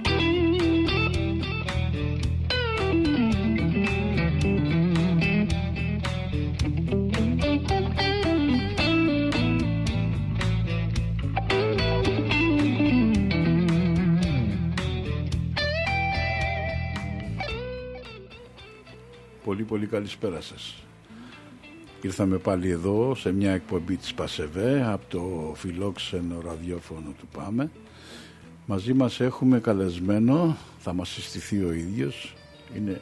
Πολύ καλησπέρα σας. Ήρθαμε πάλι εδώ σε μια εκπομπή της ΠΑΣΕΒΕ από το φιλόξενο ραδιόφωνο του ΠΑΜΕ. Μαζί μας έχουμε καλεσμένο, θα μας συστηθεί ο ίδιος. Είναι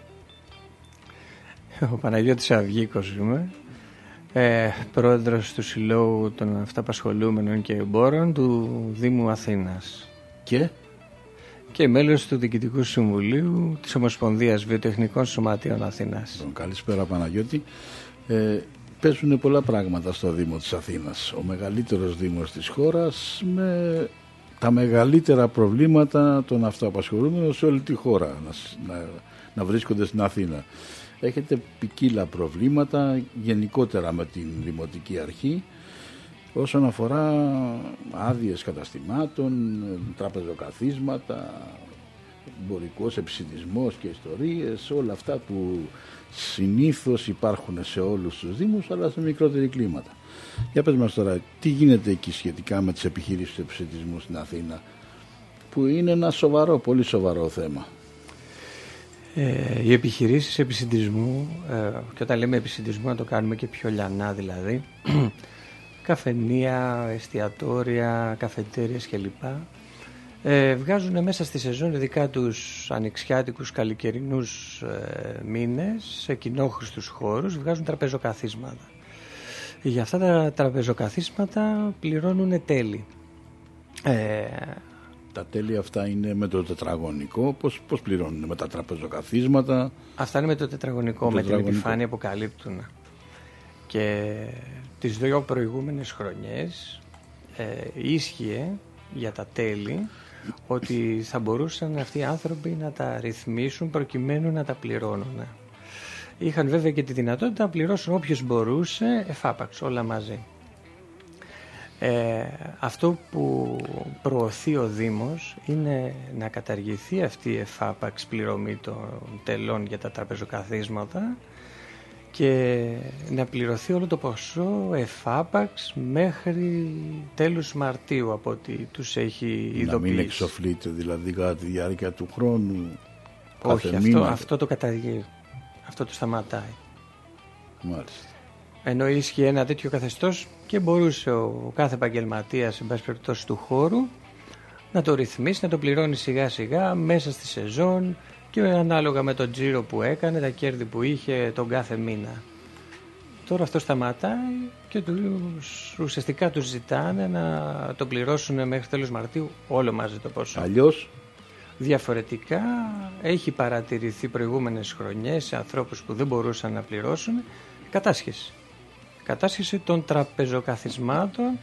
ο Παναγιώτης Αυγίκος είμαι, πρόεδρος του Συλλόγου των Αυταπασχολούμενων και Εμπόρων του Δήμου Αθήνας και μέλος του Διοικητικού Συμβουλίου της Ομοσπονδίας Βιοτεχνικών Σωματείων Αθήνας. Καλησπέρα Παναγιώτη. Παίζουν πολλά πράγματα στο Δήμο της Αθήνας. Ο μεγαλύτερος δήμος της χώρας με τα μεγαλύτερα προβλήματα των αυτοαπασχολούμενων σε όλη τη χώρα να βρίσκονται στην Αθήνα. Έχετε ποικίλα προβλήματα γενικότερα με την Δημοτική Αρχή όσον αφορά άδειες καταστημάτων, τραπεζοκαθίσματα, εμπορικός επισιτισμός και ιστορίες, όλα αυτά που συνήθως υπάρχουν σε όλους τους Δήμους αλλά σε μικρότερη κλίματα. Για πες μας τώρα, τι γίνεται εκεί σχετικά με τις επιχειρήσεις του επισιτισμού στην Αθήνα, που είναι ένα σοβαρό, πολύ σοβαρό θέμα. Οι επιχειρήσεις επισιτισμού, και όταν λέμε επισιτισμού να το κάνουμε και πιο λιανά δηλαδή, καφενεία, εστιατόρια, καφετέριες κλπ. Βγάζουν μέσα στη σεζόν, ειδικά τους ανοιξιάτικους καλοκαιρινούς μήνες, σε κοινόχρηστους χώρους, βγάζουν τραπεζοκαθίσματα. Για αυτά τα τραπεζοκαθίσματα πληρώνουν τέλη. Τα τέλη αυτά είναι με το τετραγωνικό, πώς πληρώνουν με τα τραπεζοκαθίσματα? Αυτά είναι με το τετραγωνικό, με την επιφάνεια που καλύπτουν. Και τις 2 προηγούμενες χρονιές ίσχυε για τα τέλη ότι θα μπορούσαν αυτοί οι άνθρωποι να τα ρυθμίσουν προκειμένου να τα πληρώνουν. Είχαν βέβαια και τη δυνατότητα να πληρώσουν όποιος μπορούσε εφάπαξ, όλα μαζί. Αυτό που προωθεί ο Δήμος είναι να καταργηθεί αυτή η εφάπαξ πληρωμή των τελών για τα τραπεζοκαθίσματα και να πληρωθεί όλο το ποσό εφάπαξ μέχρι τέλους Μαρτίου, από ό,τι τους έχει ειδοποιήσει. Να μην εξοφλείται δηλαδή κατά τη διάρκεια του χρόνου? Όχι, αυτό το καταργεί, αυτό το σταματάει. Μάλιστα. Ενώ ίσχυε ένα τέτοιο καθεστώς και μπορούσε ο κάθε επαγγελματίας, εν πάση περιπτώσει του χώρου, να το ρυθμίσει, να το πληρώνει σιγά σιγά μέσα στη σεζόν και ανάλογα με τον τζίρο που έκανε, τα κέρδη που είχε τον κάθε μήνα. Τώρα αυτό σταματάει και ουσιαστικά τους ζητάνε να το πληρώσουν μέχρι τέλος Μαρτίου όλο μαζί το ποσό. Αλλιώς, διαφορετικά έχει παρατηρηθεί προηγούμενες χρονιές σε ανθρώπους που δεν μπορούσαν να πληρώσουν κατάσχεση των τραπεζοκαθισμάτων,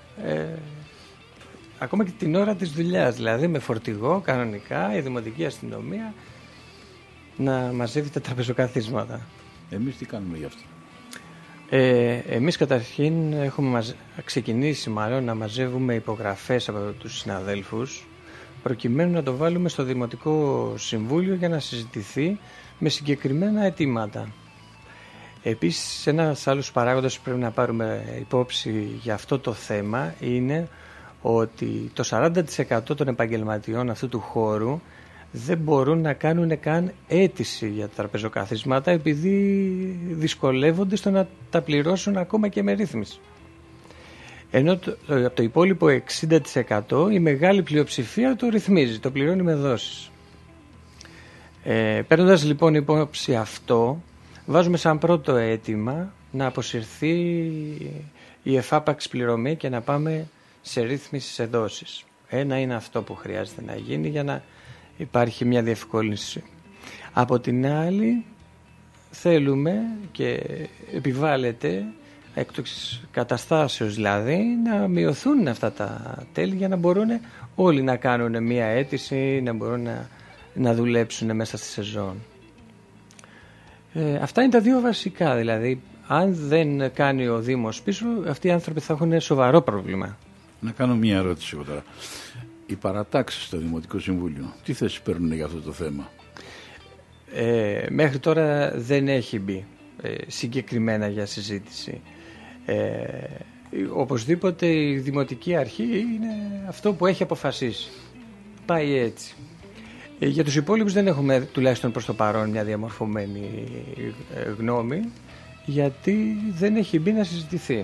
ακόμα και την ώρα της δουλειάς, δηλαδή με φορτηγό κανονικά η Δημοτική Αστυνομία να μαζεύει τα τραπεζοκαθίσματα. Εμείς τι κάνουμε γι' αυτό? Εμείς καταρχήν έχουμε ξεκινήσει να μαζεύουμε υπογραφές από τους συναδέλφους προκειμένου να το βάλουμε στο Δημοτικό Συμβούλιο για να συζητηθεί με συγκεκριμένα αιτήματα. Επίσης, ένας άλλος παράγοντας που πρέπει να πάρουμε υπόψη για αυτό το θέμα είναι ότι το 40% των επαγγελματιών αυτού του χώρου δεν μπορούν να κάνουν καν αίτηση για τα τραπεζοκαθίσματα επειδή δυσκολεύονται στο να τα πληρώσουν ακόμα και με ρύθμιση. Ενώ από το υπόλοιπο 60% η μεγάλη πλειοψηφία το ρυθμίζει, το πληρώνει με δόσεις. Παίρνοντας λοιπόν υπόψη αυτό, βάζουμε σαν πρώτο αίτημα να αποσυρθεί η εφάπαξ πληρωμή και να πάμε σε ρύθμιση σε δόσεις. Ένα είναι αυτό που χρειάζεται να γίνει για να υπάρχει μια διευκόλυνση. Από την άλλη θέλουμε και επιβάλλεται έκτοξης καταστάσεως δηλαδή να μειωθούν αυτά τα τέλη για να μπορούν όλοι να κάνουν μια αίτηση, να μπορούν να δουλέψουν μέσα στη σεζόν. Αυτά είναι τα δύο βασικά, δηλαδή αν δεν κάνει ο Δήμος πίσω, αυτοί οι άνθρωποι θα έχουν σοβαρό πρόβλημα. Να κάνω μια ερώτηση εγώ τώρα. οι παρατάξεις στο Δημοτικό Συμβούλιο, τι θέση παίρνουν για αυτό το θέμα? Μέχρι τώρα δεν έχει μπει συγκεκριμένα για συζήτηση. Οπωσδήποτε η Δημοτική Αρχή είναι αυτό που έχει αποφασίσει. Πάει έτσι. Για τους υπόλοιπους δεν έχουμε τουλάχιστον προς το παρόν μια διαμορφωμένη γνώμη, γιατί δεν έχει μπει να συζητηθεί.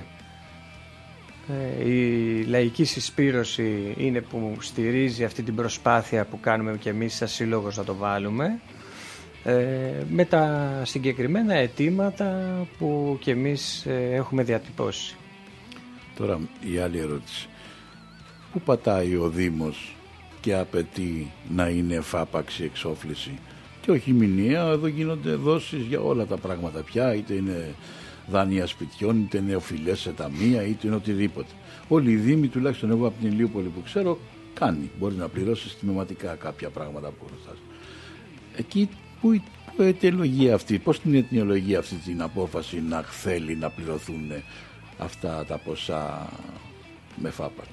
Η λαϊκή συσπήρωση είναι που στηρίζει αυτή την προσπάθεια που κάνουμε και εμείς σαν σύλλογος να το βάλουμε, με τα συγκεκριμένα αιτήματα που και εμείς έχουμε διατυπώσει. Τώρα η άλλη ερώτηση. Πού πατάει ο Δήμος και απαιτεί να είναι εφάπαξη εξόφληση και όχι μηνιαία? Εδώ γίνονται δόσεις για όλα τα πράγματα πια, είτε είναι δάνεια σπιτιών, είτε είναι οφειλές σε ταμεία, είτε είναι οτιδήποτε. Όλοι οι Δήμοι, τουλάχιστον εγώ από την Ηλίουπολη που ξέρω, κάνει. Μπορεί να πληρώσει τιμηματικά κάποια πράγματα που χρωστάς. Εκεί που αιτιολογεί αυτή, πώς την αιτιολογεί αυτή την απόφαση να θέλει να πληρωθούν αυτά τα ποσά με φάπαξ?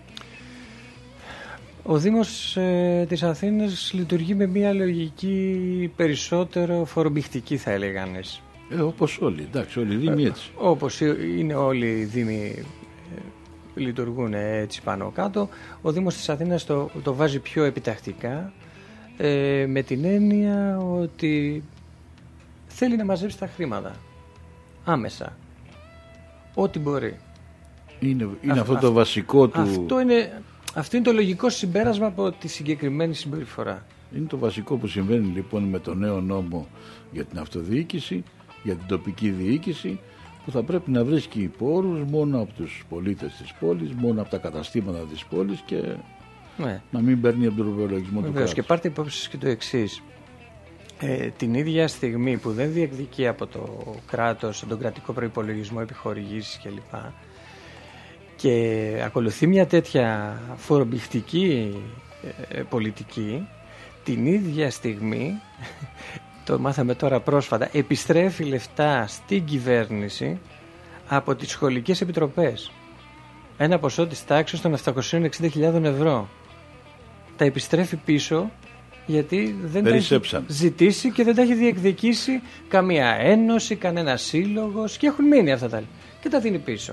Ο Δήμος της Αθήνας λειτουργεί με μια λογική περισσότερο φορομπηχτική, θα έλεγαν. Όπως όλοι, εντάξει, όλοι οι Δήμοι έτσι. Όπως είναι όλοι οι Δήμοι λειτουργούν έτσι πάνω κάτω. Ο Δήμος της Αθήνας το βάζει πιο επιτακτικά, με την έννοια ότι θέλει να μαζέψει τα χρήματα άμεσα, ό,τι μπορεί. Είναι αυτό το βασικό του. Αυτό είναι το λογικό συμπέρασμα από τη συγκεκριμένη συμπεριφορά. Είναι το βασικό που συμβαίνει λοιπόν με το νέο νόμο για την αυτοδιοίκηση, για την τοπική διοίκηση, που θα πρέπει να βρίσκει πόρους μόνο από τους πολίτες της πόλης, μόνο από τα καταστήματα της πόλης και να μην παίρνει από τον προπολογισμό του κράτους. Και πάρτε υπόψη και το εξής. Την ίδια στιγμή που δεν διεκδικεί από το κράτος, τον κρατικό προϋπολογισμό, επιχορηγήσεις κλπ. Και ακολουθεί μια τέτοια φορομπηχτική πολιτική, την ίδια στιγμή, το μάθαμε τώρα πρόσφατα, επιστρέφει λεφτά στην κυβέρνηση από τις σχολικές επιτροπές. Ένα ποσό της τάξης των 760.000 ευρώ. Τα επιστρέφει πίσω γιατί δεν τα έχει ζητήσει και δεν τα έχει διεκδικήσει καμία ένωση, κανένα σύλλογος, και έχουν μείνει αυτά τα λεφτά και τα δίνει πίσω.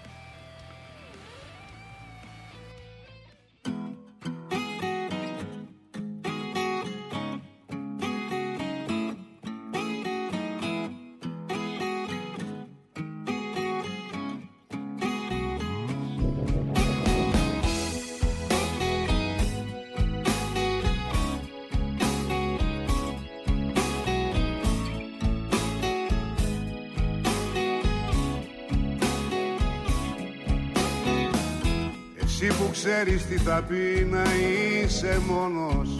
Εσύ που ξέρεις τι θα πει να είσαι μόνος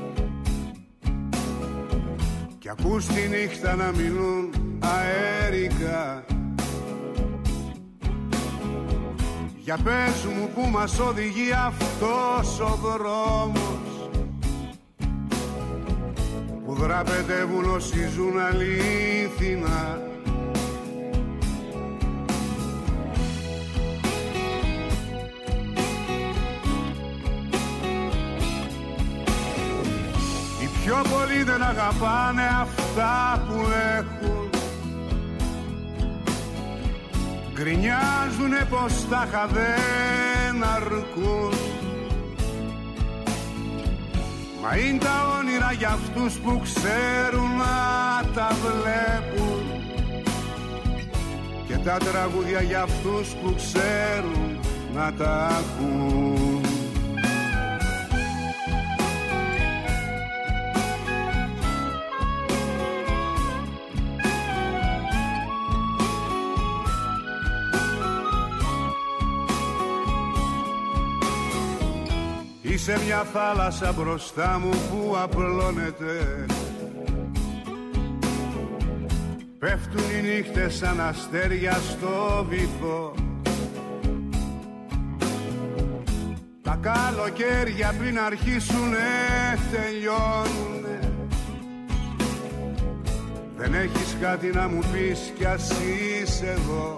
κι ακούς τη νύχτα να μιλούν αέρικα, για πες μου που μας οδηγεί αυτός ο δρόμος που δραπετεύουν όσοι ζουν αλήθινα. Πιο πολλοί δεν αγαπάνε αυτά που έχουν, γκρινιάζουνε πως τάχα δεν αρκούν. Μα είναι τα όνειρα για αυτούς που ξέρουν να τα βλέπουν και τα τραγούδια για αυτούς που ξέρουν να τα ακούν. Είσαι μια θάλασσα μπροστά μου που απλώνεται, πέφτουν οι νύχτες σαν αστέρια στο βυθό. Τα καλοκαίρια πριν αρχίσουνε τελειώνουνε. Δεν έχεις κάτι να μου πεις κι ας είσαι εδώ.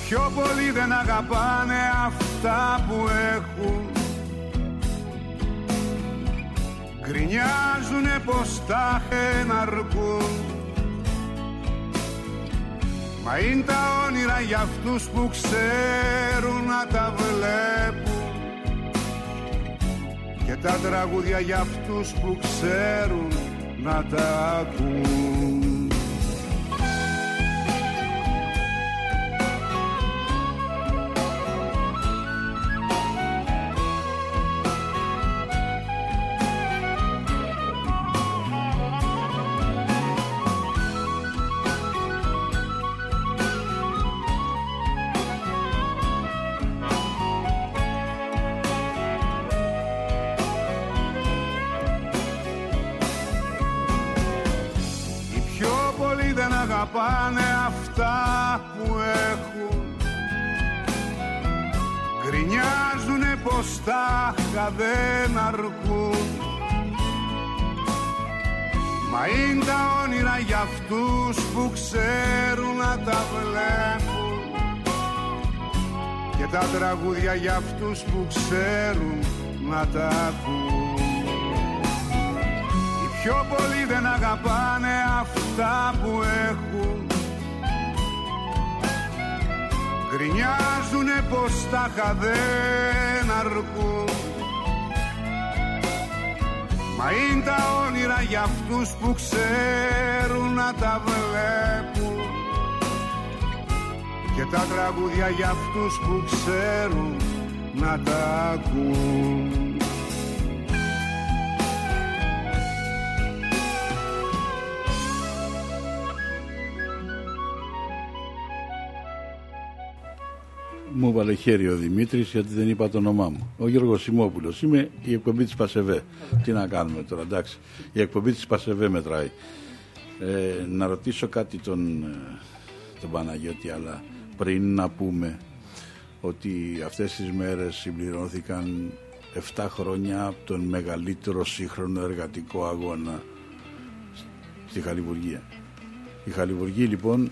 πιο πολλοί δεν αγαπάνε αυτά που έχουν. Γκρινιάζουνε πως τα έχουν αρκούν. Μα είναι τα όνειρα για αυτούς που ξέρουν να τα βλέπουν και τα τραγούδια για αυτούς που ξέρουν να τα ακούν. Αγαπάνε αυτά που έχουν. Γκρινιάζουνε πως τα δεν αρκούν. Μα είναι τα όνειρα για αυτούς που ξέρουν να τα βλέπουν και τα τραγούδια για αυτούς που ξέρουν να τα ακούν. Πιο πολλοί δεν αγαπάνε αυτά που έχουν. Γκρινιάζουνε πως τα δεν αρκούν. Μα είναι τα όνειρα για αυτούς που ξέρουν να τα βλέπουν και τα τραγούδια για αυτούς που ξέρουν να τα ακούν. Μου έβαλε χέρι ο Δημήτρης γιατί δεν είπα το όνομά μου. Ο Γιώργος Σιμόπουλος. Είμαι η εκπομπή της Πασεβέ. Τι να κάνουμε τώρα, εντάξει. Η εκπομπή της Πασεβέ μετράει. Να ρωτήσω κάτι τον Παναγιώτη, αλλά πριν να πούμε ότι αυτές τις μέρες συμπληρώθηκαν 7 χρόνια από τον μεγαλύτερο σύγχρονο εργατικό αγώνα στη Χαλιβουργία. Οι Χαλιβουργοί λοιπόν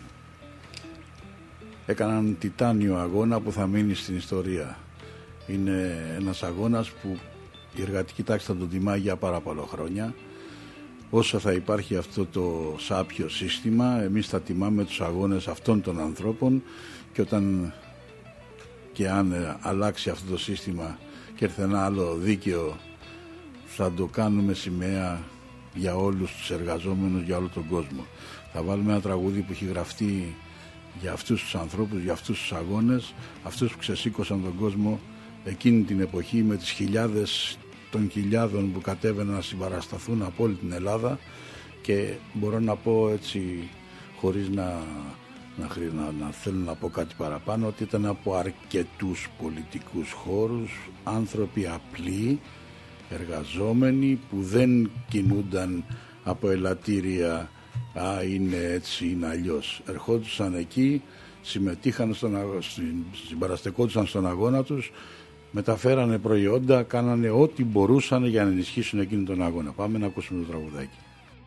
έκαναν τιτάνιο αγώνα που θα μείνει στην ιστορία. Είναι ένας αγώνας που η εργατική τάξη θα τον τιμάει για πάρα πολλά χρόνια. Όσο θα υπάρχει αυτό το σάπιο σύστημα, εμείς θα τιμάμε τους αγώνες αυτών των ανθρώπων και όταν και αν αλλάξει αυτό το σύστημα και έρθει ένα άλλο δίκαιο, θα το κάνουμε σημαία για όλους τους εργαζόμενους, για όλο τον κόσμο. Θα βάλουμε ένα τραγούδι που έχει γραφτεί για αυτούς τους ανθρώπους, για αυτούς τους αγώνες, αυτούς που ξεσήκωσαν τον κόσμο εκείνη την εποχή με τις χιλιάδες των χιλιάδων που κατέβαιναν να συμπαρασταθούν από όλη την Ελλάδα. Και μπορώ να πω έτσι, χωρίς να θέλω να πω κάτι παραπάνω, ότι ήταν από αρκετούς πολιτικούς χώρους άνθρωποι απλοί, εργαζόμενοι, που δεν κινούνταν από ελαττήρια είναι έτσι, είναι αλλιώς. Ερχόντουσαν εκεί, συμμετείχαν συμπαραστεκόντουσαν στον αγώνα τους, μεταφέρανε προϊόντα, κάνανε ό,τι μπορούσαν για να ενισχύσουν εκείνη τον αγώνα. Πάμε να ακούσουμε το τραγουδάκι.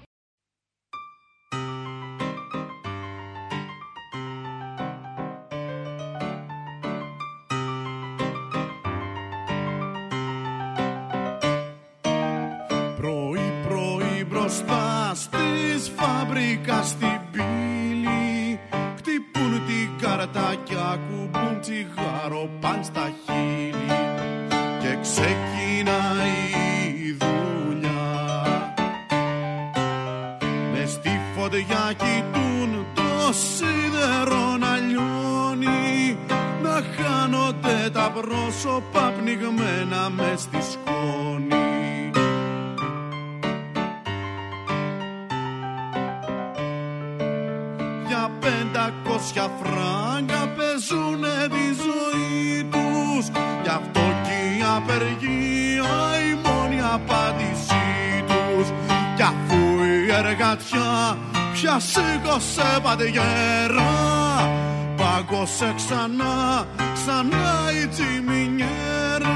Πρωί-πρωί μπροστά στις φάμπρικα στην πύλη χτυπούν την κάρτα κι ακουμπούν τσιγάρο παν στα χείλη και ξεκινάει η δουλειά. Μες στη φωτιά κοιτούν το σίδερο να λιώνει, να χάνονται τα πρόσωπα πνιγμένα μες στη σκόνη. Για 500 φράγκα παίζουνε τη ζωή τους, γι' αυτό κι η απεργία η μόνη απάντησή τους. Κι αφού η εργατιά πια σήκωσε παντεγέρα, πάγωσε ξανά η τσιμινιέρα.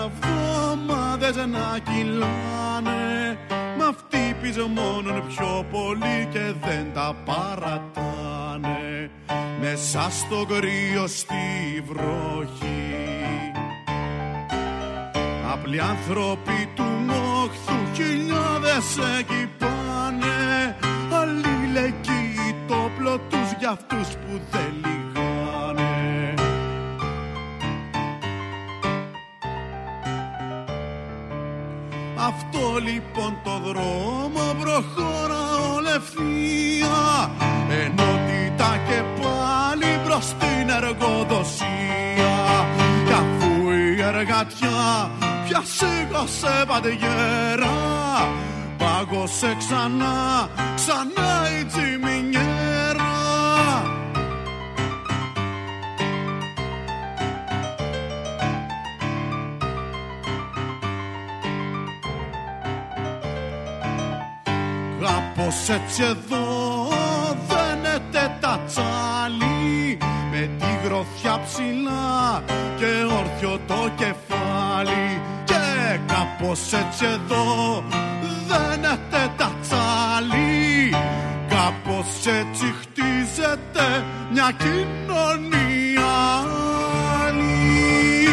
εβδομάδες να κυλάνε, μ' αυτοί πεισμόνουν πιο πολύ και δεν τα παρατάνε, μέσα στο κρύο στη βροχή. Απλοί άνθρωποι του μόχθου χιλιάδες εκεί πάνε, αλληλεγγύοι το όπλο τους για αυτούς που δεν λυγάνε. Αυτό λοιπόν το δρόμο προχωράω ευθεία, ενότητα και πάλι προς την εργοδοσία. Κι αφού η εργατιά πια σήκωσε παντεγέρα, πάγωσε ξανά, ξανά η τσιμινιέρα. Κάπως έτσι εδώ δένεται τα τσάλι, με τη γροθιά ψηλά και όρθιο το κεφάλι. Και κάπως έτσι εδώ δένεται τα τσάλι, κάπως έτσι χτίζεται μια κοινωνία άλλη.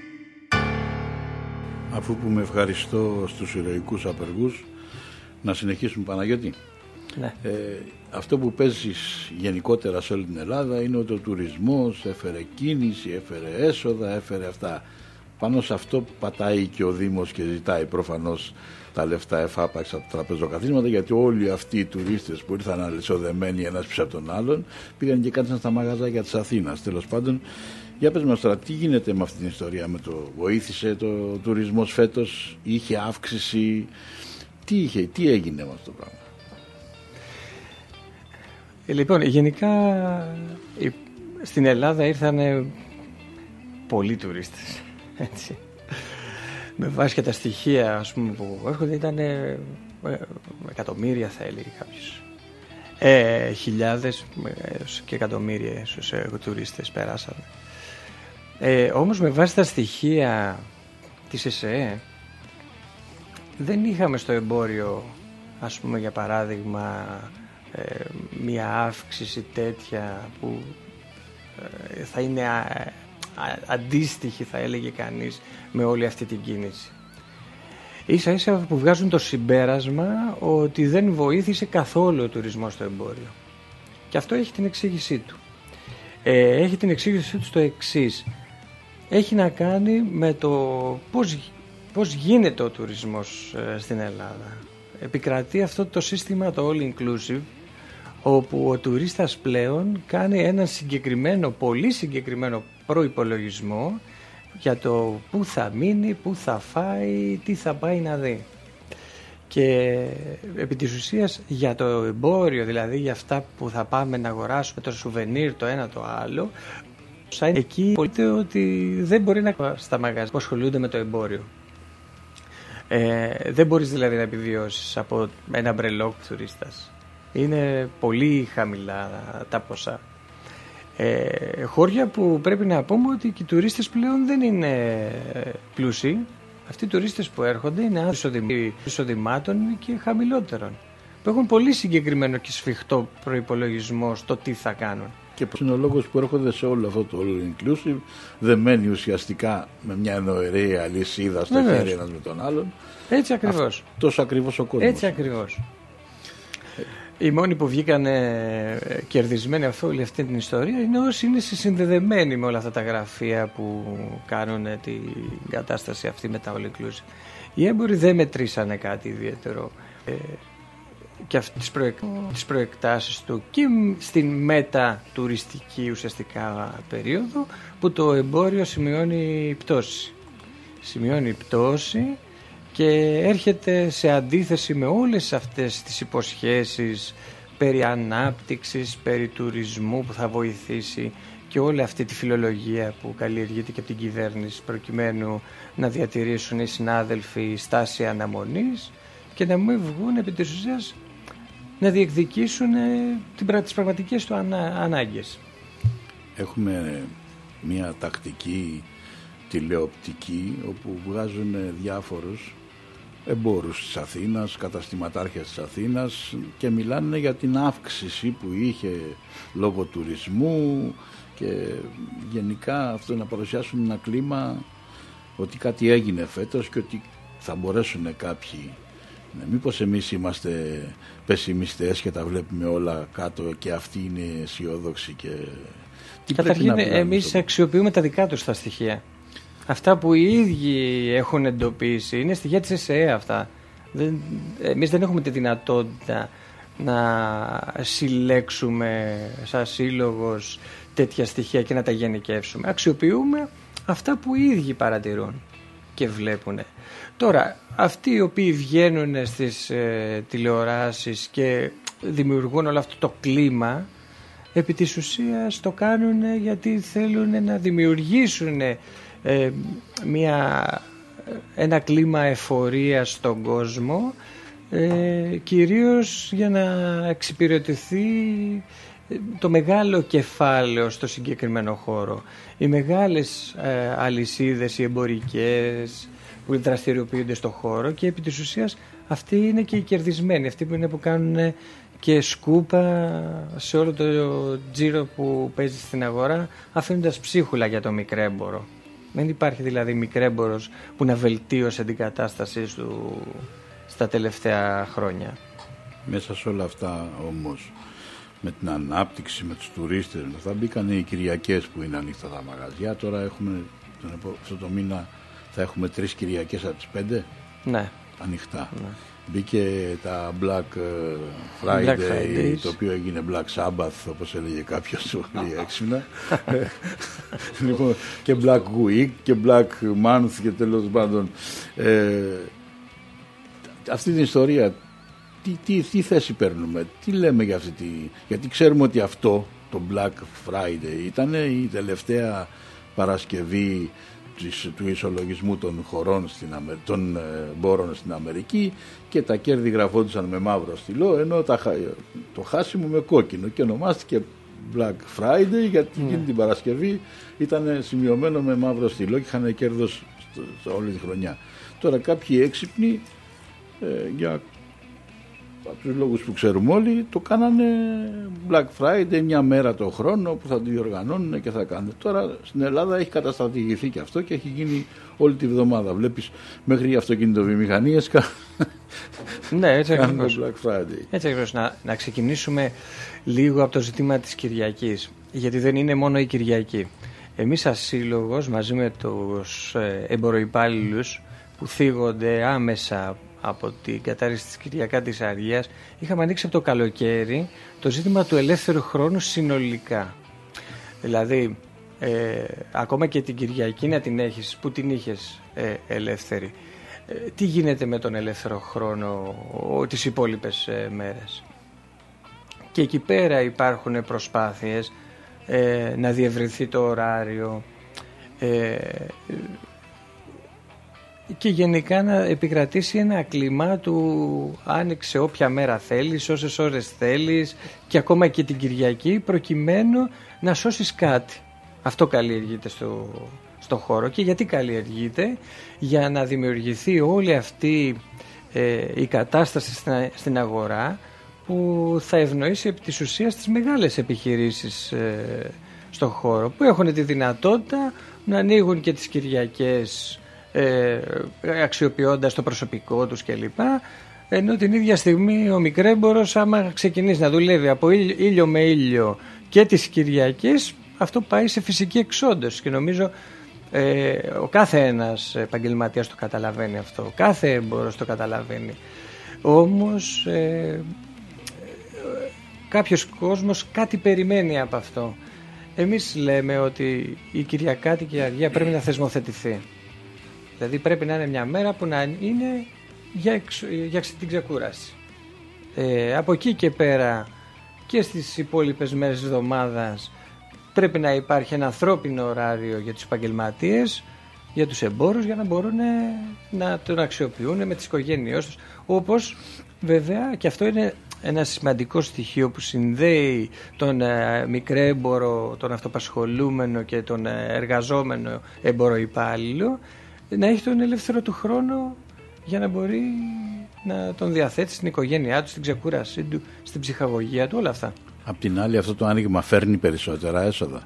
Αφού που με ευχαριστώ στους ηρωικούς απεργούς, να συνεχίσουμε, Παναγιώτη. Ναι. Αυτό που παίζεις γενικότερα σε όλη την Ελλάδα είναι ότι ο τουρισμός έφερε κίνηση, έφερε έσοδα, έφερε αυτά. Πάνω σε αυτό πατάει και ο Δήμος και ζητάει προφανώς τα λεφτά εφάπαξ από τα τραπεζοκαθίσματα, γιατί όλοι αυτοί οι τουρίστες που ήρθαν αλυσοδεμένοι ένας πίσω από τον άλλον πήγαν και κάτσαν στα μαγαζάκια της Αθήνας. Τέλος πάντων, για πες μας τώρα, τι γίνεται με αυτή την ιστορία, με το βοήθησε το τουρισμός φέτος, είχε αύξηση, τι έγινε με αυτό το πράγμα? Λοιπόν, γενικά στην Ελλάδα ήρθαν πολλοί τουρίστες, έτσι. Με βάση και τα στοιχεία, ας πούμε, που έρχονται, ήταν εκατομμύρια, θα έλεγε κάποιος. Χιλιάδες και εκατομμύρια ίσως τουρίστες περάσαν. Όμως με βάση τα στοιχεία της ΕΣΕ δεν είχαμε στο εμπόριο, ας πούμε, για παράδειγμα, μια αύξηση τέτοια που θα είναι αντίστοιχη, θα έλεγε κανείς, με όλη αυτή την κίνηση. Ίσα ίσα που βγάζουν το συμπέρασμα ότι δεν βοήθησε καθόλου ο τουρισμός στο εμπόριο. Και αυτό έχει την εξήγησή του. Έχει την εξήγησή του στο εξής. Έχει να κάνει με το πώς γίνεται ο τουρισμός στην Ελλάδα. Επικρατεί αυτό το σύστημα, το all inclusive, όπου ο τουρίστας πλέον κάνει έναν συγκεκριμένο, πολύ συγκεκριμένο προϋπολογισμό για το πού θα μείνει, πού θα φάει, τι θα πάει να δει. Και επί της ουσίας για το εμπόριο, δηλαδή για αυτά που θα πάμε να αγοράσουμε, το σουβενίρ, το ένα το άλλο, εκεί πολύτε ότι δεν μπορεί να στα μαγαζιά που ασχολούνται με το εμπόριο. Δεν μπορείς δηλαδή να επιβιώσεις από ένα μπρελόκ τουρίστας. Είναι πολύ χαμηλά τα ποσά. Χώρια που πρέπει να πούμε ότι και οι τουρίστες πλέον δεν είναι πλούσιοι. Αυτοί οι τουρίστες που έρχονται είναι άνθρωποι εισοδημάτων και χαμηλότερων, που έχουν πολύ συγκεκριμένο και σφιχτό προϋπολογισμό στο τι θα κάνουν. Και είναι ο λόγος που έρχονται σε όλο αυτό το all inclusive, δεμένοι ουσιαστικά με μια εννοερή αλυσίδα στο χέρι ένας με τον άλλον. Έτσι ακριβώς. Τόσο ακριβώς ο κόσμος. Έτσι ακριβώς. Οι μόνοι που βγήκαν κερδισμένοι από όλη αυτή την ιστορία είναι όσοι είναι συνδεδεμένοι με όλα αυτά τα γραφεία που κάνουν την κατάσταση αυτή με τα all inclusive. Οι έμποροι δεν μετρήσανε κάτι ιδιαίτερο και τις προεκτάσεις του και στην μετατουριστική ουσιαστικά περίοδο που το εμπόριο σημειώνει πτώση. Σημειώνει πτώση και έρχεται σε αντίθεση με όλες αυτές τις υποσχέσεις περί ανάπτυξης, περί τουρισμού που θα βοηθήσει και όλη αυτή τη φιλολογία που καλλιεργείται και από την κυβέρνηση προκειμένου να διατηρήσουν οι συνάδελφοι στάση αναμονής και να μην βγουν επί της ουσίας να διεκδικήσουν τις πραγματικές του ανάγκες. Έχουμε μια τακτική τηλεοπτική, όπου βγάζουν διάφορους εμπόρους της Αθήνας, καταστηματάρχες της Αθήνας, και μιλάνε για την αύξηση που είχε λόγω τουρισμού και γενικά αυτό, να παρουσιάσουν ένα κλίμα ότι κάτι έγινε φέτος και ότι θα μπορέσουν κάποιοι. Μήπως εμείς είμαστε πεσημιστές και τα βλέπουμε όλα κάτω και αυτοί είναι αισιόδοξοι και... Καταρχήν εμείς αξιοποιούμε τα δικά τους τα στοιχεία. Αυτά που οι ίδιοι έχουν εντοπίσει είναι στοιχεία της ΕΣΕ αυτά. Εμείς δεν έχουμε τη δυνατότητα να συλλέξουμε σαν σύλλογος τέτοια στοιχεία και να τα γενικεύσουμε. Αξιοποιούμε αυτά που οι ίδιοι παρατηρούν και βλέπουν. Τώρα, αυτοί οι οποίοι βγαίνουν στις τηλεοράσεις και δημιουργούν όλο αυτό το κλίμα, επί της ουσίας το κάνουν γιατί θέλουν να δημιουργήσουν ένα κλίμα εφορίας στον κόσμο, κυρίως για να εξυπηρετηθεί το μεγάλο κεφάλαιο στο συγκεκριμένο χώρο. Οι μεγάλες αλυσίδες, οι εμπορικές που δραστηριοποιούνται στο χώρο, και επί της ουσίας αυτοί είναι και οι κερδισμένοι, αυτοί που κάνουν και σκούπα σε όλο το τζίρο που παίζει στην αγορά, αφήνοντας ψίχουλα για το μικρέμπορο. Δεν υπάρχει δηλαδή μικρέμπορος που να βελτίωσε την κατάστασή του στα τελευταία χρόνια. Μέσα σε όλα αυτά όμως, με την ανάπτυξη, με τους τουρίστες, θα μπήκαν οι Κυριακές που είναι ανοιχτά τα μαγαζιά. Τώρα έχουμε, αυτό το μήνα θα έχουμε 3 Κυριακές από τις 5 ανοιχτά. Ναι. Μπήκε τα Black Friday, το οποίο έγινε Black Sabbath, όπως έλεγε κάποιος πολύ έξυπνα. Λοιπόν, και Black Week και Black Month και τέλος πάντων. Αυτή την ιστορία, τι θέση παίρνουμε, τι λέμε για αυτή γιατί ξέρουμε ότι αυτό το Black Friday ήταν η τελευταία Παρασκευή του ισολογισμού των χωρών των εμπόρων στην Αμερική, και τα κέρδη γραφόντουσαν με μαύρο στυλό, ενώ το χάσιμο με κόκκινο, και ονομάστηκε Black Friday γιατί εκείνη την Παρασκευή ήταν σημειωμένο με μαύρο στυλό και είχαν κέρδος όλη τη χρονιά. Τώρα κάποιοι έξυπνοι για από τους λόγους που ξέρουμε όλοι, το κάνανε Black Friday μια μέρα το χρόνο που θα τη διοργανώνουν και θα κάνουν. Τώρα στην Ελλάδα έχει καταστρατηγηθεί και αυτό και έχει γίνει όλη τη βδομάδα. Βλέπεις μέχρι οι αυτοκινητοβιομηχανίες ναι, έτσι κάνουν Black Friday. Έτσι ακριβώς. Να ξεκινήσουμε λίγο από το ζήτημα της Κυριακής, γιατί δεν είναι μόνο η Κυριακή. Εμείς σαν σύλλογος, μαζί με τους εμποροϊπάλληλους που θίγονται άμεσα από την κατάρριξη της Κυριακάτης Αργίας, είχαμε ανοίξει από το καλοκαίρι το ζήτημα του ελεύθερου χρόνου συνολικά. Δηλαδή, ακόμα και την Κυριακή να την έχεις, που την είχες ελεύθερη, τι γίνεται με τον ελεύθερο χρόνο τις υπόλοιπες μέρες? Και εκεί πέρα υπάρχουν προσπάθειες να διευρυνθεί το ωράριο, και γενικά να επικρατήσει ένα κλίμα του άνοιξε όποια μέρα θέλεις, όσες ώρες θέλεις, και ακόμα και την Κυριακή, προκειμένου να σώσεις κάτι. Αυτό καλλιεργείται στο χώρο. Και γιατί καλλιεργείται? Για να δημιουργηθεί όλη αυτή η κατάσταση στην αγορά που θα ευνοήσει επί της ουσίας τις μεγάλες επιχειρήσεις στον χώρο, που έχουν τη δυνατότητα να ανοίγουν και τις Κυριακές αξιοποιώντας το προσωπικό τους κλπ. Ενώ την ίδια στιγμή ο μικρέμπορος, άμα ξεκινήσει να δουλεύει από ήλιο με ήλιο και τις Κυριακές, αυτό πάει σε φυσική εξόντωση, και νομίζω ο κάθε ένας επαγγελματίας το καταλαβαίνει αυτό, ο κάθε έμπορος το καταλαβαίνει. Όμως κάποιος κόσμος κάτι περιμένει από αυτό. Εμείς λέμε ότι η Κυριακάτικη Αργία πρέπει να θεσμοθετηθεί. Δηλαδή πρέπει να είναι μια μέρα που να είναι για την ξεκούραση. Από εκεί και πέρα και στις υπόλοιπες μέρες της εβδομάδας πρέπει να υπάρχει ένα ανθρώπινο ωράριο για τους επαγγελματίες, για τους εμπόρους, για να μπορούν να τον αξιοποιούν με τις οικογένειές τους. Όπως βέβαια, και αυτό είναι ένα σημαντικό στοιχείο που συνδέει τον μικρέμπορο, τον αυτοπασχολούμενο και τον εργαζόμενο εμποροϊπάλληλο, να έχει τον ελεύθερο του χρόνο για να μπορεί να τον διαθέτει στην οικογένειά του, στην ξεκούρασή του, στην ψυχαγωγία του, όλα αυτά. Απ' την άλλη, αυτό το άνοιγμα φέρνει περισσότερα έσοδα.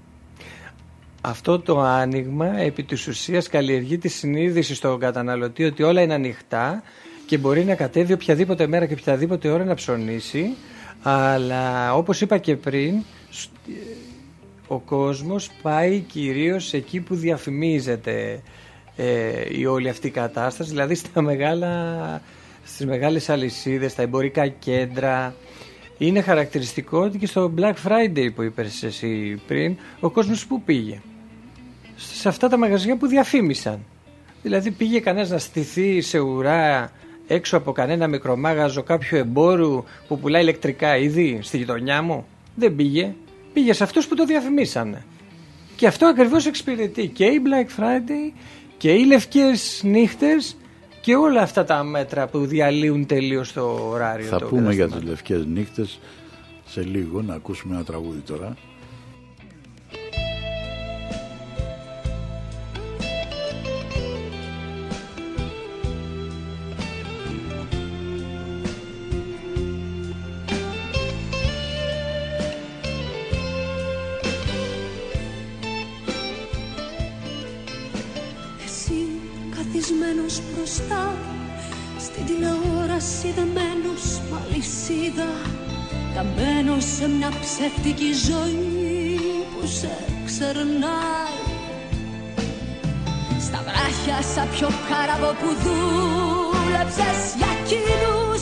Αυτό το άνοιγμα επί της ουσίας καλλιεργεί τη συνείδηση στον καταναλωτή ότι όλα είναι ανοιχτά και μπορεί να κατέβει οποιαδήποτε μέρα και οποιαδήποτε ώρα να ψωνίσει, αλλά όπως είπα και πριν, ο κόσμος πάει κυρίως εκεί που διαφημίζεται η όλη αυτή η κατάσταση, δηλαδή στις μεγάλες αλυσίδες, στα εμπορικά κέντρα. Είναι χαρακτηριστικό ότι και στο Black Friday που είπες εσύ πριν, ο κόσμος που πήγε? Σε αυτά τα μαγαζιά που διαφήμισαν. Δηλαδή πήγε κανένας να στηθεί σε ουρά έξω από κανένα μικρομάγαζο κάποιου εμπόρου που πουλάει ηλεκτρικά είδη στη γειτονιά μου? Δεν πήγε. Πήγε σε αυτούς που το διαφημίσανε. Και αυτό ακριβώς εξυπηρετεί και η Black Friday και οι λευκές νύχτες και όλα αυτά τα μέτρα που διαλύουν τελείως το ωράριο. Θα πούμε για τις λευκές νύχτες σε λίγο, να ακούσουμε ένα τραγούδι τώρα. Καθισμένος μπροστά στην τηλεόραση, δεμένος μ' αλυσίδα, καμένος σε μια ψεύτικη ζωή που σε ξερνάει. Στα βράχια σαν πιο κάραβο που δούλεψες για εκείνους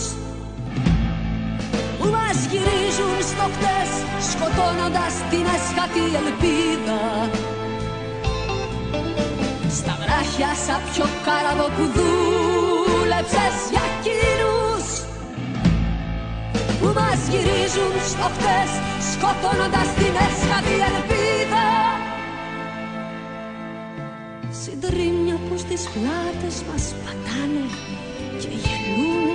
που μας γυρίζουν στο χτες, σκοτώνοντας την έσχατη ελπίδα. Στα βράχια σαν πιο κάραβο που δούλεψες για εκείνους που μας γυρίζουν στο χτες, σκοτώνοντας την έσχατη ελπίδα. Συντρίμια που στις πλάτες μας πατάνε και γελούν.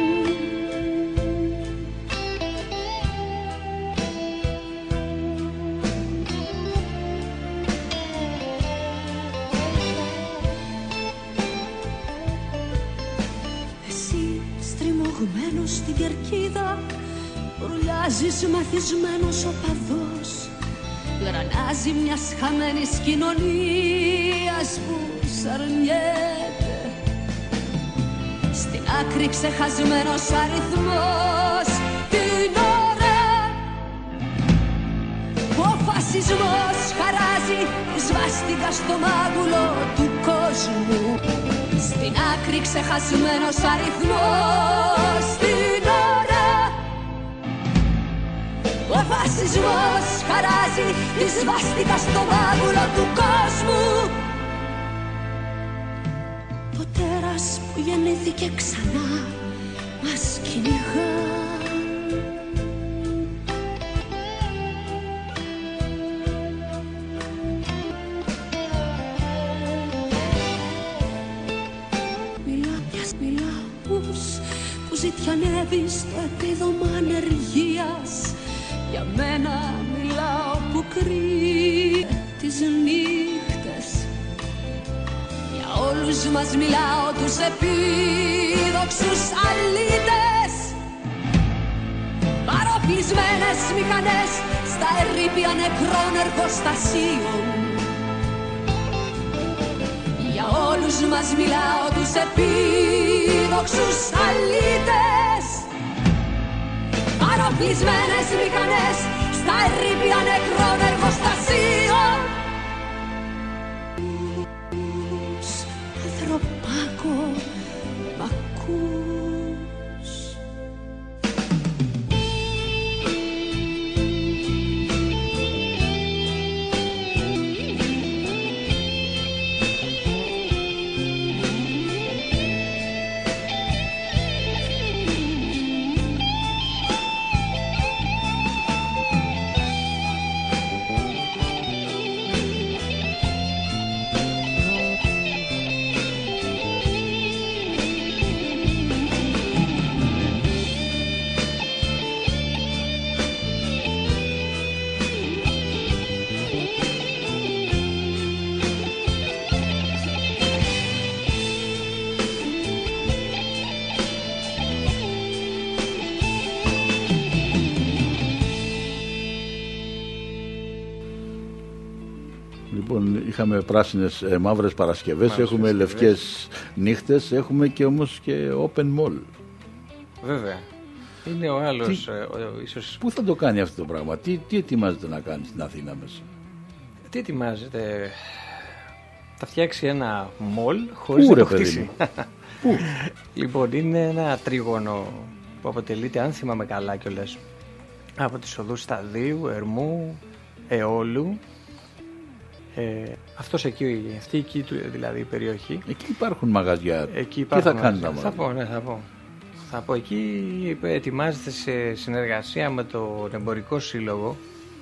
Στην κερκίδα ρουλιάζεις μαθισμένος οπαδός, γρανάζει μιας χαμένης κοινωνίας που σαρνιέται. Στην άκρη ξεχασμένος αριθμός, την ώρα που ο φασισμός χαράζει σβάστηκα στο μάγουλο του κόσμου. Στην άκρη ξεχασμένος αριθμός, την ώρα που ο φασισμός χαράζει τη σβάστηκα στο μάγουλο του κόσμου. Το τέρας που γεννήθηκε ξανά μας κυνηγά. Που ζητιανεύει στο επίδομα ανεργίας. Για μένα μιλάω που κρύβει τις νύχτες. Για όλους μας μιλάω, τους επίδοξους αλήτες. Παροπλισμένες μηχανές στα ερείπια νεκρών εργοστασίων. Για όλους μας μιλάω, τους επίδοξους αλήτες. Παροπλισμένες μηχανές στα ερείπια νεκρών εργοστασίων. Ανθρωπάκο, μ' ακούς? Λοιπόν, είχαμε πράσινες, μαύρες Παρασκευές, έχουμε λευκές νύχτες, έχουμε και όμως και open mall. Βέβαια. Είναι ο άλλος ίσως... Πού θα το κάνει αυτό το πράγμα, τι ετοιμάζεται να κάνει στην Αθήνα μέσα? Τι ετοιμάζεται? Θα φτιάξει ένα mall χωρίς να το χτίσει. Πού? Λοιπόν, είναι ένα τρίγωνο που αποτελείται, αν θυμάμαι καλά κιόλας, από τις οδούς Σταδίου, Ερμού, Αιώλου. Αυτή εκεί δηλαδή η περιοχή. Εκεί υπάρχουν μαγαζιά. Εκεί υπάρχουν. Τι θα κάνει τα μαγαζιά? Θα πω. Εκεί ετοιμάζεται σε συνεργασία με τον Εμπορικό Σύλλογο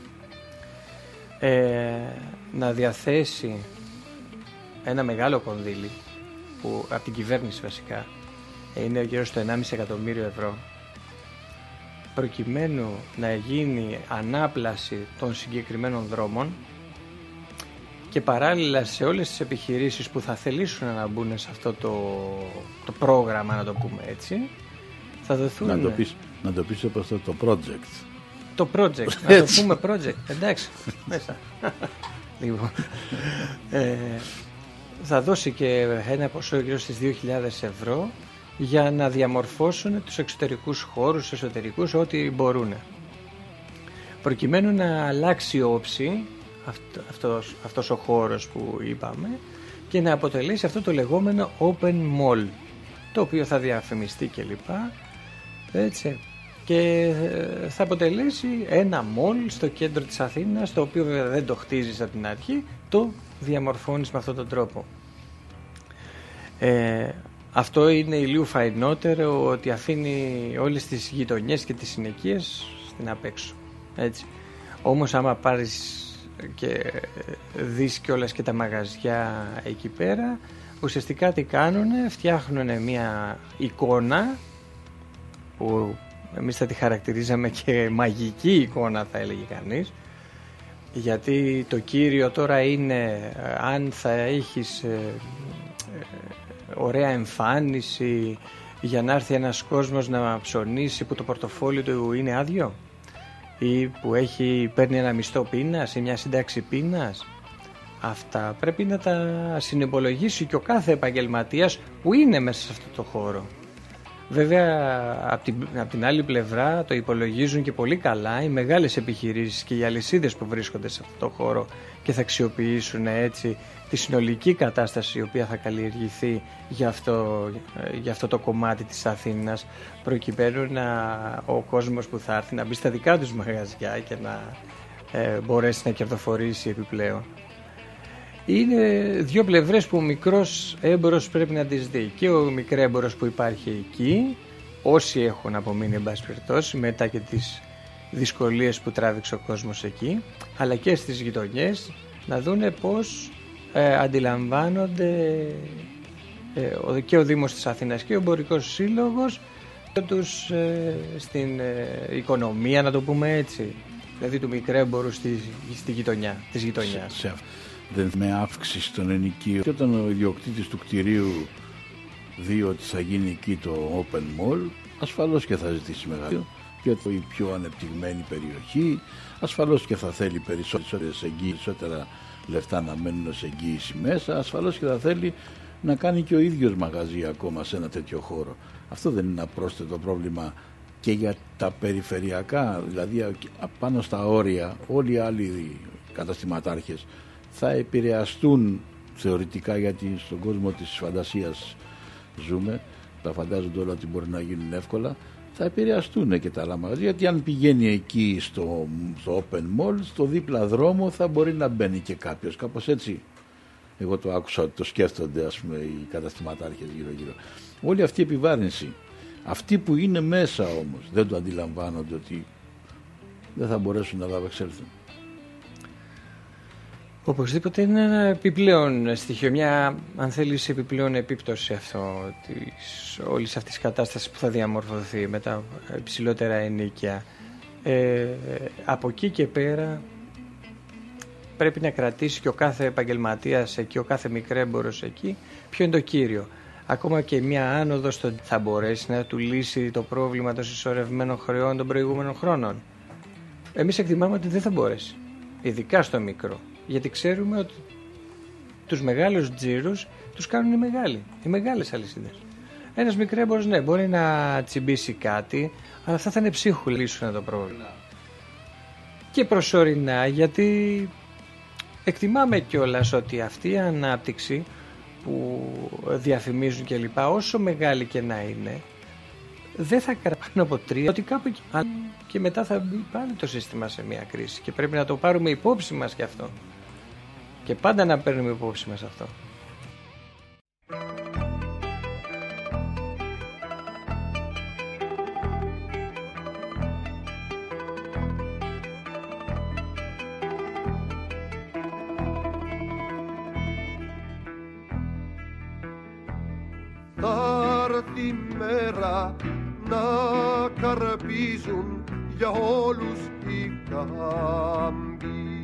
να διαθέσει ένα μεγάλο κονδύλι που από την κυβέρνηση βασικά είναι γύρω στο 1,5 εκατομμύριο ευρώ, προκειμένου να γίνει ανάπλαση των συγκεκριμένων δρόμων και παράλληλα σε όλες τις επιχειρήσεις που θα θελήσουν να μπουν σε αυτό το πρόγραμμα, να το πούμε έτσι, θα δοθούν... Να το πεις όπως το project. Το project, να το πούμε project, εντάξει, μέσα. Λοιπόν, θα δώσει και ένα ποσό γύρω στις 2.000 ευρώ για να διαμορφώσουν τους εξωτερικούς χώρους, εσωτερικούς, ό,τι μπορούν. Προκειμένου να αλλάξει η όψη αυτός ο χώρος που είπαμε και να αποτελέσει αυτό το λεγόμενο open mall, το οποίο θα διαφημιστεί και λοιπά, έτσι, και θα αποτελέσει ένα mall στο κέντρο της Αθήνας, το οποίο βέβαια δεν το χτίζεις από την αρχή, το διαμορφώνεις με αυτόν τον τρόπο. Αυτό είναι ηλίου φαϊνότερο, ότι αφήνει όλες τις γειτονιές και τις συνοικίες στην απέξω, έτσι. Όμως άμα πάρεις και δεις κιόλας και τα μαγαζιά εκεί πέρα, ουσιαστικά τι κάνουνε? Φτιάχνουν μια εικόνα που εμείς θα τη χαρακτηρίζαμε και μαγική εικόνα, θα έλεγε κανείς, γιατί το κύριο τώρα είναι αν θα έχεις ωραία εμφάνιση για να έρθει ένας κόσμος να ψωνίσει που το πορτοφόλι του είναι άδειο, ή που παίρνει ένα μισθό πείνας ή μια σύνταξη πείνας. Αυτά πρέπει να τα συνυπολογίσει και ο κάθε επαγγελματίας που είναι μέσα σε αυτό το χώρο. Βέβαια από την άλλη πλευρά το υπολογίζουν και πολύ καλά οι μεγάλες επιχειρήσεις και οι αλυσίδες που βρίσκονται σε αυτό το χώρο και θα αξιοποιήσουν έτσι τη συνολική κατάσταση η οποία θα καλλιεργηθεί για αυτό το κομμάτι της Αθήνας, προκειμένου ο κόσμος που θα έρθει να μπει στα δικά τους μαγαζιά και να μπορέσει να κερδοφορήσει επιπλέον. Είναι δύο πλευρές που ο μικρός έμπορος πρέπει να τις δει. Και ο μικρέμπορος που υπάρχει εκεί, όσοι έχουν απομείνει εν πάση περιπτώσει, μετά και τις δυσκολίες που τράβηξε ο κόσμος εκεί, αλλά και στις γειτονιές, να δούνε πώς αντιλαμβάνονται και ο Δήμος της Αθήνας και ο Εμπορικός Σύλλογος τους στην οικονομία, να το πούμε έτσι, δηλαδή του μικρέμπορου στη γειτονιά, της γειτονιάς. Δεν με αύξηση των ενοικίων. Και όταν ο ιδιοκτήτης του κτηρίου δει ότι θα γίνει εκεί το open mall, ασφαλώς και θα ζητήσει μεγάλο και η πιο ανεπτυγμένη περιοχή, ασφαλώς και θα θέλει περισσότερα λεφτά να μένουν ως εγγύηση μέσα, ασφαλώς και θα θέλει να κάνει και ο ίδιος μαγαζί ακόμα σε ένα τέτοιο χώρο. Αυτό δεν είναι ένα πρόσθετο πρόβλημα και για τα περιφερειακά, δηλαδή πάνω στα όρια όλοι οι άλλοι καταστηματάρχες θα επηρεαστούν θεωρητικά, γιατί στον κόσμο της φαντασίας ζούμε, τα φαντάζονται όλα ότι μπορεί να γίνουν εύκολα, θα επηρεαστούν και τα άλλα μαγαζιά, γιατί αν πηγαίνει εκεί στο open mall, στο δίπλα δρόμο θα μπορεί να μπαίνει και κάποιος, κάπως έτσι. Εγώ το άκουσα ότι το σκέφτονται, ας πούμε, οι καταστηματάρχες γύρω-γύρω. Όλη αυτή η επιβάρυνση, αυτοί που είναι μέσα όμως δεν το αντιλαμβάνονται ότι δεν θα μπορέσουν να απεξέλθουν. Οπωσδήποτε είναι ένα επιπλέον στοιχείο, μια, αν θέλεις, επιπλέον επίπτωση όλης αυτής της κατάστασης που θα διαμορφωθεί με τα υψηλότερα ενοίκια. Από εκεί και πέρα πρέπει να κρατήσει και ο κάθε επαγγελματίας εκεί, ο κάθε μικρέμπορος εκεί, ποιο είναι το κύριο. Ακόμα και μια άνοδος θα μπορέσει να του λύσει το πρόβλημα των συσσωρευμένων χρεών των προηγούμενων χρόνων. Εμείς εκτιμάμε ότι δεν θα μπορέσει, ειδικά στο μικρό, γιατί ξέρουμε ότι τους μεγάλους τζίρους τους κάνουν οι μεγάλες αλυσίδες. Ένας μικρέμπορος, ναι, μπορεί να τσιμπήσει κάτι, αλλά αυτά θα είναι ψίχου λύσουν το πρόβλημα. Και προσωρινά, γιατί εκτιμάμε κιόλας ότι αυτή η ανάπτυξη που διαφημίζουν και λοιπά, όσο μεγάλη και να είναι, δεν θα κρατάνε από 3, ότι κάπου εκεί, και μετά θα μπει πάλι το σύστημα σε μια κρίση και πρέπει να το πάρουμε υπόψη μας και αυτό. Και πάντα να παίρνουμε υπόψη μας αυτό. Τ' η μέρα να καρπίζουν για όλους οι κάμποι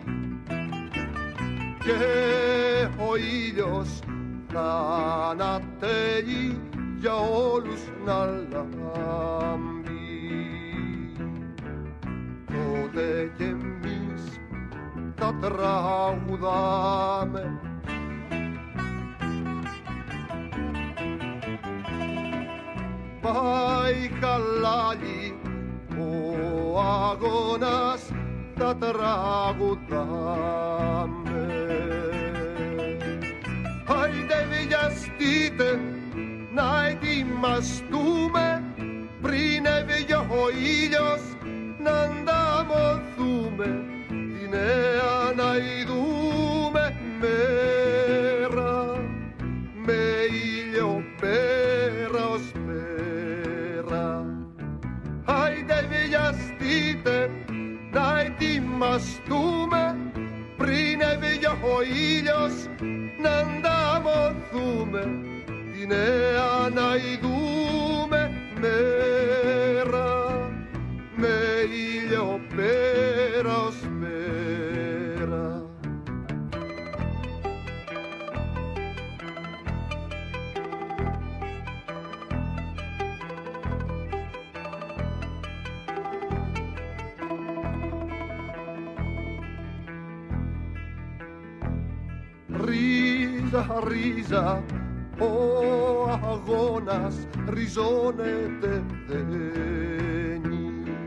και ο ήλιος θα ανατέλει για όλους να λάμπει. Τότε κι εμείς θα τραγουδάμε πάει χαλάλι ο αγώνας, θα τραγουδάμε. Άιντε βιαστείτε να ετοιμαστούμε πριν έβγει ο ήλιος να ανταμωθούμε τη νέα να ειδούμε μέρα με ήλιο πέρα ως πέρα. Άιντε βιαστείτε να ετοιμαστούμε πριν έβγει ο ήλιος να ανταμωθούμε τη νέα να ειδούμε μέρα με ήλιο πέρα ως πέρα. Ρίζα, ρίζα, ο αγώνας ριζώνεται δένει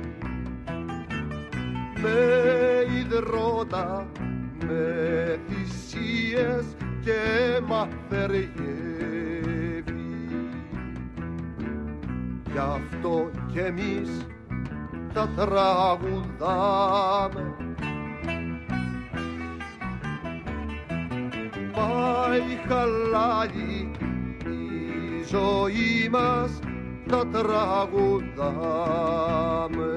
με υδρότα, με θυσίες και μαθεριεύει. Γι' αυτό κι εμείς θα τραγουδάμε. Πάει χαλάλι η ζωή μας, θα τραγουδάμε.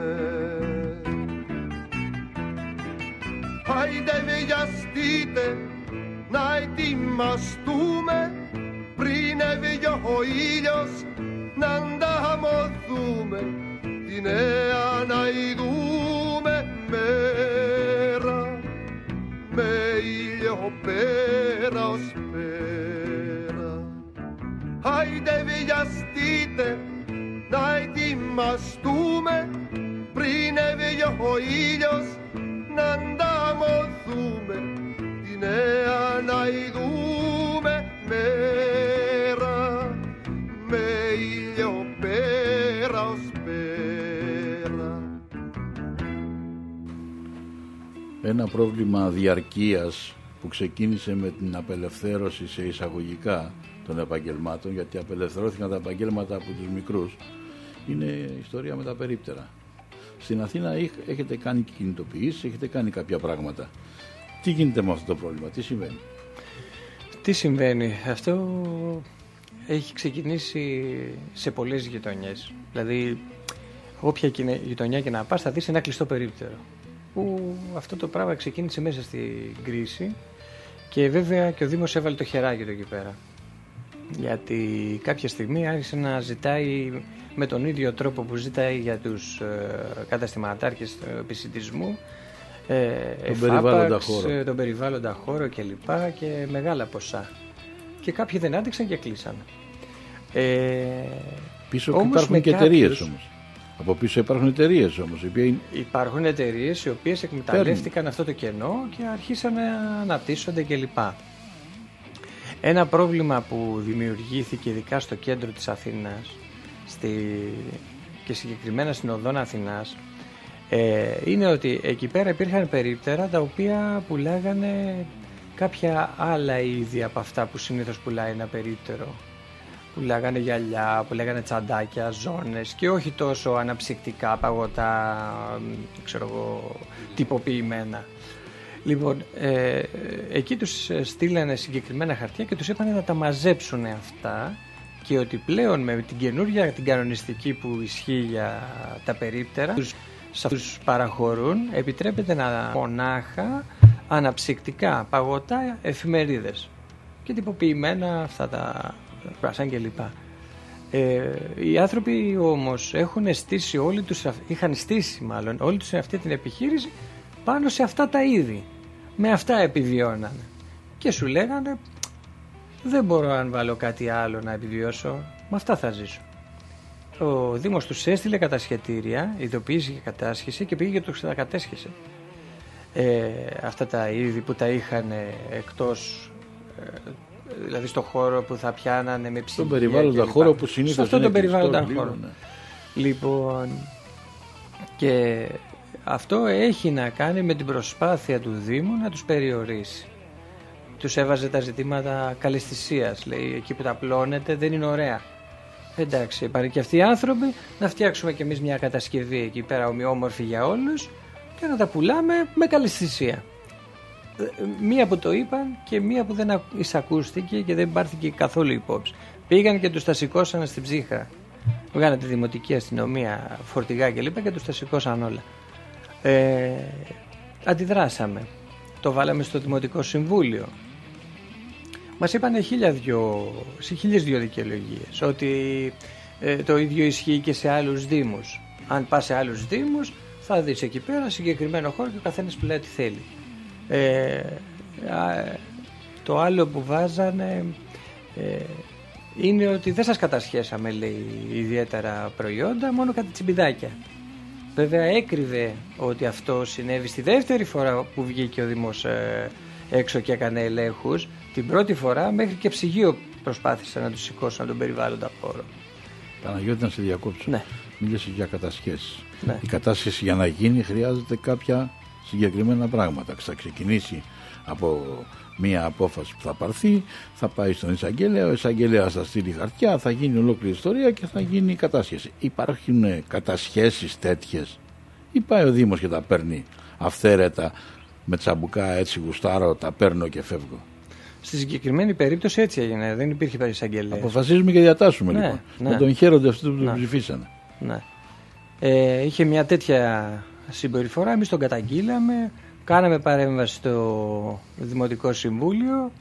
Άιντε βιαστείτε να ετοιμαστούμε πριν έβγει ο ήλιος να ανταμωθούμε τη νέα να ειδούμε μέρα με ήλιο πέρα ως πέρα. Άιντε βιαστείτε να ετοιμαστούμε πριν έβγει ο ήλιος να ανταμωθούμε τη νέα να ειδούμε μέρα με ήλιο πέρα ως πέρα. Ένα πρόβλημα διαρκείας που ξεκίνησε με την απελευθέρωση σε εισαγωγικά των επαγγελμάτων, γιατί απελευθερώθηκαν τα επαγγέλματα από τους μικρούς, είναι η ιστορία με τα περίπτερα. Στην Αθήνα έχετε κάνει κινητοποιήσεις, έχετε κάνει κάποια πράγματα. Τι γίνεται με αυτό το πρόβλημα, τι συμβαίνει? Τι συμβαίνει? Αυτό έχει ξεκινήσει σε πολλές γειτονιές. Δηλαδή, όποια γειτονιά και να πας θα δεις ένα κλειστό περίπτερο. Που αυτό το πράγμα ξεκίνησε μέσα στην κρίση και βέβαια και ο Δήμος έβαλε το χεράκι του εκεί πέρα. Γιατί κάποια στιγμή άρχισε να ζητάει με τον ίδιο τρόπο που ζητάει για τους καταστηματάρχες του επισιτισμού τον περιβάλλοντα χώρο κλπ. Και μεγάλα ποσά. Και κάποιοι δεν άντεξαν και κλείσαν. Πίσω υπάρχουν και εταιρείες όμως. Από πίσω υπάρχουν εταιρείες όμως. Υπάρχουν εταιρείες οι οποίες εκμεταλλεύτηκαν αυτό το κενό και αρχίσαν να αναπτύσσονται κλπ. Ένα πρόβλημα που δημιουργήθηκε ειδικά στο κέντρο της Αθήνας και συγκεκριμένα στην οδόν Αθηνάς είναι ότι εκεί πέρα υπήρχαν περίπτερα τα οποία πουλάγανε κάποια άλλα είδη από αυτά που συνήθως πουλάει ένα περίπτερο. Πουλάγανε γυαλιά, πουλάγανε τσαντάκια, ζώνες και όχι τόσο αναψυκτικά, παγωτά, τυποποιημένα. Λοιπόν, εκεί τους στείλανε συγκεκριμένα χαρτιά και τους είπαν να τα μαζέψουν αυτά και ότι πλέον με την καινούργια την κανονιστική που ισχύει για τα περίπτερα σε αυτούς παραχωρούν επιτρέπεται να μονάχα αναψυκτικά, παγωτά, εφημερίδες και τυποποιημένα αυτά τα πράσαν κλπ. Οι άνθρωποι όμως είχαν στήσει όλη τους αυτή την επιχείρηση πάνω σε αυτά τα είδη. Με αυτά επιβιώνανε. Και σου λέγανε δεν μπορώ αν βάλω κάτι άλλο να επιβιώσω, με αυτά θα ζήσω. Ο Δήμος τους έστειλε κατασχετήρια, ειδοποίηση και κατάσχεση και πήγε και το ξανακατέσχεσε. Αυτά τα είδη που τα είχαν εκτός, δηλαδή στο χώρο που θα πιάνανε με ψυγεία. Στον περιβάλλοντα χώρο που συνήθως σε αυτό τον περιβάλλοντα χώρο. Ναι. Λοιπόν, και αυτό έχει να κάνει με την προσπάθεια του Δήμου να τους περιορίσει. Τους έβαζε τα ζητήματα καλαισθησίας, λέει, εκεί που τα πλώνετε δεν είναι ωραία. Εντάξει, υπάρχει και αυτοί οι άνθρωποι, να φτιάξουμε κι εμείς μια κατασκευή εκεί πέρα ομοιόμορφη για όλους και να τα πουλάμε με καλαισθησία. Μία που το είπαν και μία που δεν εισακούστηκε και δεν πάρθηκε καθόλου υπόψη. Πήγαν και τους τα σηκώσαν στην ψύχρα. Βγάλανε τη δημοτική αστυνομία, φορτηγά κλπ. Και τους τα σηκώσαν όλα. Αντιδράσαμε. Το βάλαμε στο Δημοτικό Συμβούλιο. Μας είπανε 1002 δικαιολογίες. Ότι το ίδιο ισχύει και σε άλλους δήμους. Αν πας σε άλλους δήμους θα δεις εκεί πέρα συγκεκριμένο χώρο και ο καθένας πουλάει τι θέλει. Το άλλο που βάζανε είναι ότι δεν σας κατασχέσαμε, λέει, ιδιαίτερα προϊόντα, μόνο κάτι τσιμπιδάκια. Βέβαια έκρυβε ότι αυτό συνέβη στη δεύτερη φορά που βγήκε ο Δήμος έξω και έκανε ελέγχους. Την πρώτη φορά μέχρι και ψυγείο προσπάθησαν να τους σηκώσουν τον περιβάλλοντα χώρο. Παναγιώτη, να σε διακόψω. Ναι. Μίλησε για κατασχέσεις. Ναι. Η κατάσχεση για να γίνει χρειάζεται κάποια συγκεκριμένα πράγματα. Θα ξεκινήσει από μία απόφαση που θα πάρθει, θα πάει στον εισαγγελέα, ο εισαγγελέας θα στείλει χαρτιά, θα γίνει ολόκληρη ιστορία και θα γίνει η κατάσχεση. Υπάρχουν κατασχέσεις τέτοιες ή πάει ο Δήμος και τα παίρνει αυθαίρετα με τσαμπουκά, έτσι γουστάρω, τα παίρνω και φεύγω? Στη συγκεκριμένη περίπτωση έτσι έγινε, δεν υπήρχε εισαγγελέας. Αποφασίζουμε και διατάσσουμε, ναι, λοιπόν. Ναι. Να τον χαίρονται αυτοί που τον ψηφίσανε. Ναι. Είχε μια τέτοια συμπεριφορά, εμείς τον καταγγείλαμε, κάναμε παρέμβαση στο Δημοτικό Συμβούλιο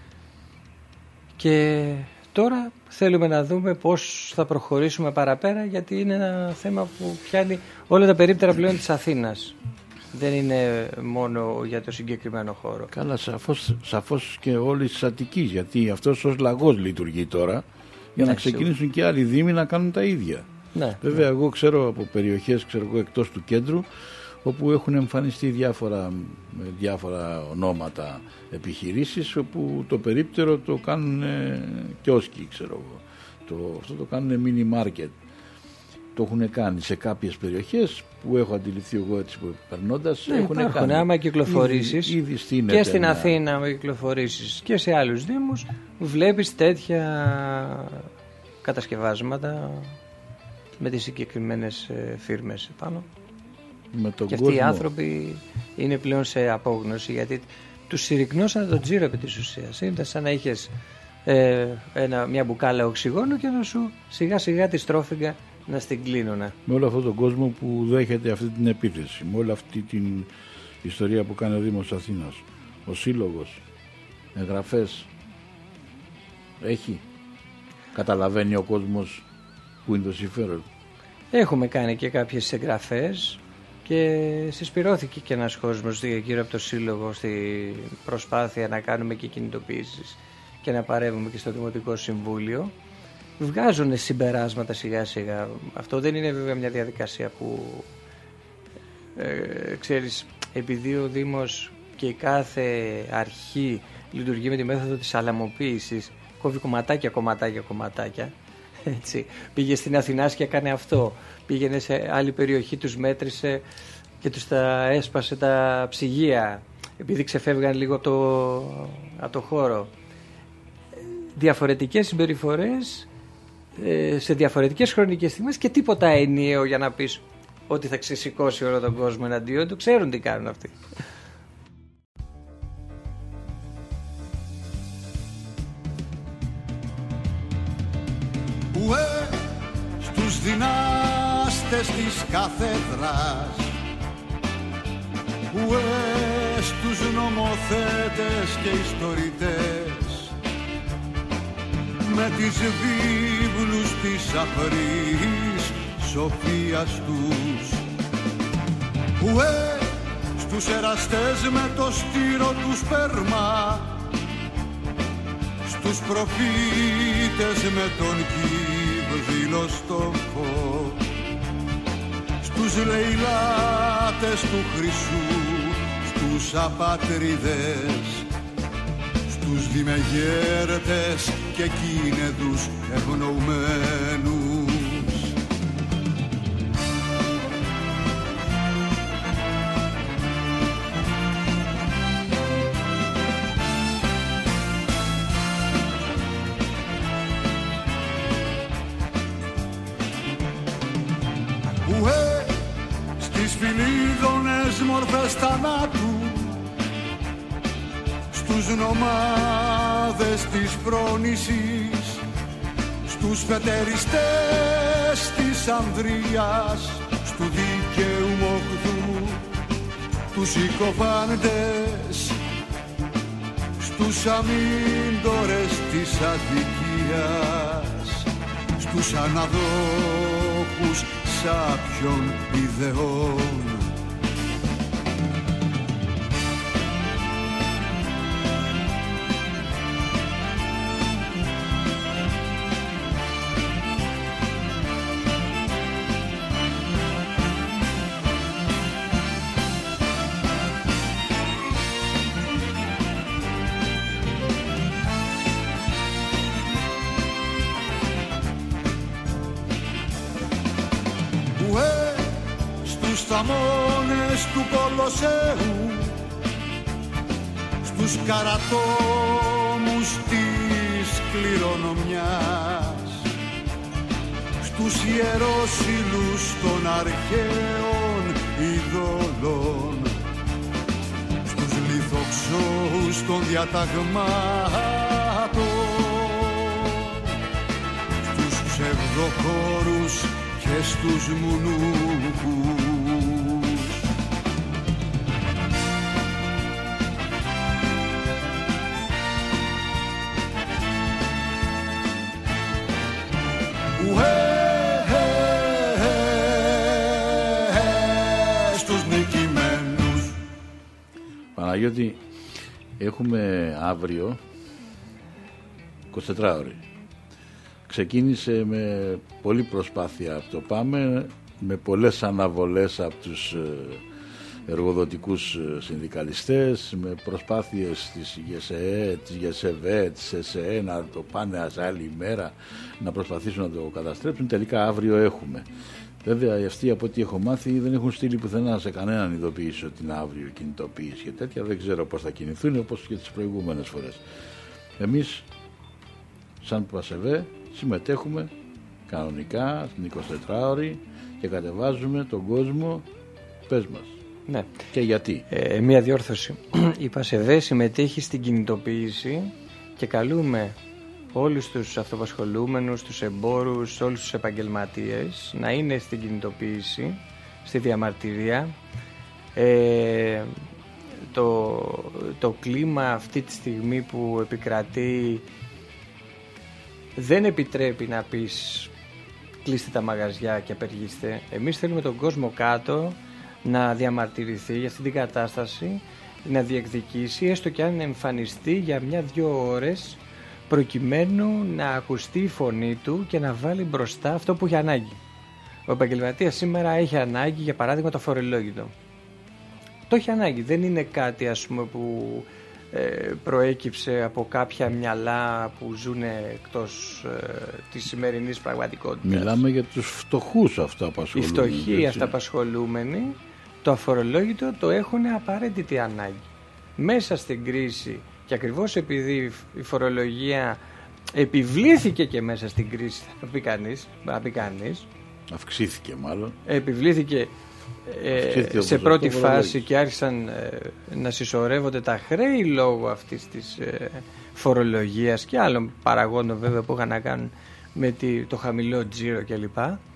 και τώρα θέλουμε να δούμε πώς θα προχωρήσουμε παραπέρα, γιατί είναι ένα θέμα που πιάνει όλα τα περίπτερα πλέον της Αθήνας. Δεν είναι μόνο για το συγκεκριμένο χώρο. Καλά, σαφώς και όλη της Αττικής, γιατί αυτός ως λαγός λειτουργεί τώρα για να ξεκινήσουν και άλλοι δήμοι να κάνουν τα ίδια. Ναι, βέβαια, εγώ ξέρω από περιοχές εκτός του κέντρου όπου έχουν εμφανιστεί διάφορα ονόματα επιχειρήσεις όπου το περίπτερο το κάνουν κιόσκι, ξέρω εγώ. Αυτό το κάνουν mini market. Το έχουν κάνει σε κάποιες περιοχές που έχω αντιληφθεί εγώ έτσι περνώντας. Ναι, έχουν κάνει. Άμα κυκλοφορήσεις ήδη και στην Αθήνα, άμα κυκλοφορήσεις και σε άλλους δήμους, βλέπεις τέτοια κατασκευάσματα με τις συγκεκριμένες φίρμες πάνω. Και αυτοί οι άνθρωποι είναι πλέον σε απόγνωση, γιατί τους συρρυκνώσαν τον τζίρο επί της ουσίας. Ήταν σαν να είχες μια μπουκάλα οξυγόνου και να σου σιγά σιγά τη στρόφιγγα να στην κλείνουνε. Με όλο αυτόν τον κόσμο που δέχεται αυτή την επίθεση, με όλη αυτή την ιστορία που κάνει ο Δήμος Αθήνας, ο Σύλλογος, εγγραφές, καταλαβαίνει ο κόσμος που είναι το συμφέρον? Έχουμε κάνει και κάποιες εγγραφές και συσπυρώθηκε και ένας κόσμος γύρω από το Σύλλογο στη προσπάθεια να κάνουμε και κινητοποιήσεις και να παρεύουμε και στο Δημοτικό Συμβούλιο. Βγάζουν συμπεράσματα σιγά σιγά. Αυτό δεν είναι βέβαια μια διαδικασία που ξέρεις, επειδή ο Δήμος και η κάθε αρχή λειτουργεί με τη μέθοδο της αλαμοποίησης, κόβει κομματάκια. Έτσι. Πήγε στην Αθηνάς και έκανε αυτό. Πήγαινε σε άλλη περιοχή, τους μέτρησε και τους τα έσπασε τα ψυγεία, επειδή ξεφεύγαν λίγο από το χώρο. Διαφορετικές συμπεριφορές σε διαφορετικές χρονικές στιγμές και τίποτα ενιαίο για να πεις ότι θα ξεσηκώσει όλο τον κόσμο εναντίον του. Ξέρουν τι κάνουν αυτοί. Ουε στους δυνάστες της καθέδρας, ουε στους νομοθέτες και ιστορητές, με τις βίβλους της αχρής σοφίας τους. Ουε στους εραστές με το στήρο του σπέρμα, στους προφήτες με τον κύβδηλο στόχο, στους λαιλάτες του χρυσού, στους απατρίδες, στους δημεγέρτες και κίνεδους ευνοουμένους. Ουε στις φιλίδωνες μορφές θανάτου, στους νομάδες της πρόνησης, στους φετεριστές της Ανδρείας, στου δίκαιου μοχθού, τους συκοφάντες, στους αμύντορες της αδικίας, στους αναδόχους σάπιων ιδεών. Θαμώνες του Κολοσσέου, στους καρατόμους της κληρονομιάς, στους ιερόσυλους των αρχαίων ειδόλων, στους λιθοξώους των διαταγμάτων, στους ψευδοχώρους και στους μουνούκους. Στους νικημένους. Παναγιώτη, έχουμε αύριο 24 ώρες. Ξεκίνησε με πολλή προσπάθεια από το ΠΑΜΕ, με πολλές αναβολές από τους εργοδοτικούς συνδικαλιστές, με προσπάθειες της ΓΕΣΕΕ, της ΓΕΣΕΒΕ, της ΕΣΕΕ να το πάνε σε άλλη ημέρα, να προσπαθήσουν να το καταστρέψουν. Τελικά αύριο έχουμε. Βέβαια αυτοί, από ό,τι έχω μάθει, δεν έχουν στείλει πουθενά σε κανέναν ειδοποίηση ότι είναι αύριο κινητοποίηση και τέτοια. Δεν ξέρω πώς θα κινηθούν, όπως και τις προηγούμενες φορές. Εμείς σαν ΠΑΣΕΒΕ συμμετέχουμε κανονικά στην 24ωρη και κατεβάζουμε τον κόσμο. Πες μας. Ναι. Και γιατί. Μία διόρθωση. Η ΠΑΣΕΒΕ συμμετέχει στην κινητοποίηση και καλούμε όλους τους αυτοπασχολούμενους, τους εμπόρους, όλους τους επαγγελματίες να είναι στην κινητοποίηση, στη διαμαρτυρία. Το κλίμα αυτή τη στιγμή που επικρατεί δεν επιτρέπει να πεις κλείστε τα μαγαζιά και απεργήστε. Εμείς θέλουμε τον κόσμο κάτω να διαμαρτυρηθεί για αυτή την κατάσταση, να διεκδικήσει, έστω και αν εμφανιστεί για 1-2 ώρες, προκειμένου να ακουστεί η φωνή του και να βάλει μπροστά αυτό που έχει ανάγκη. Ο επαγγελματίας σήμερα έχει ανάγκη, για παράδειγμα, το φορολόγητο. Το έχει ανάγκη, δεν είναι κάτι, ας πούμε, που προέκυψε από κάποια μυαλά που ζουν εκτός της σημερινής πραγματικότητας. Μιλάμε για τους φτωχούς αυταπασχολούμενους. Οι φτωχοί αυταπασχολούμενοι το αφορολόγητο το έχουν απαραίτητη ανάγκη. Μέσα στην κρίση, και ακριβώς επειδή η φορολογία επιβλήθηκε και μέσα στην κρίση, θα πει κανείς, αυξήθηκε μάλλον. Επιβλήθηκε σε πρώτη φάση και άρχισαν να συσσωρεύονται τα χρέη λόγω αυτής της φορολογίας και άλλων παραγόντων βέβαια που είχαν να κάνουν με το χαμηλό τζίρο κλπ.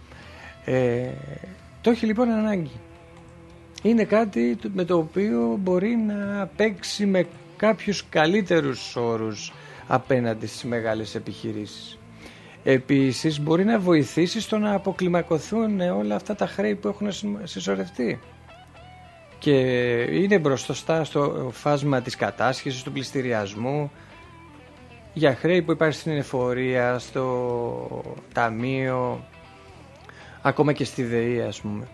Το έχει λοιπόν ανάγκη. Είναι κάτι με το οποίο μπορεί να παίξει με κάποιους καλύτερους όρους απέναντι στις μεγάλες επιχειρήσεις. Επίσης μπορεί να βοηθήσει στο να αποκλιμακωθούν όλα αυτά τα χρέη που έχουν συσσωρευτεί και είναι μπροστά στο φάσμα της κατάσχεσης, του πληστηριασμού, για χρέη που υπάρχει στην εφορία, στο ταμείο, ακόμα και στη ΔΕΗ, ας πούμε.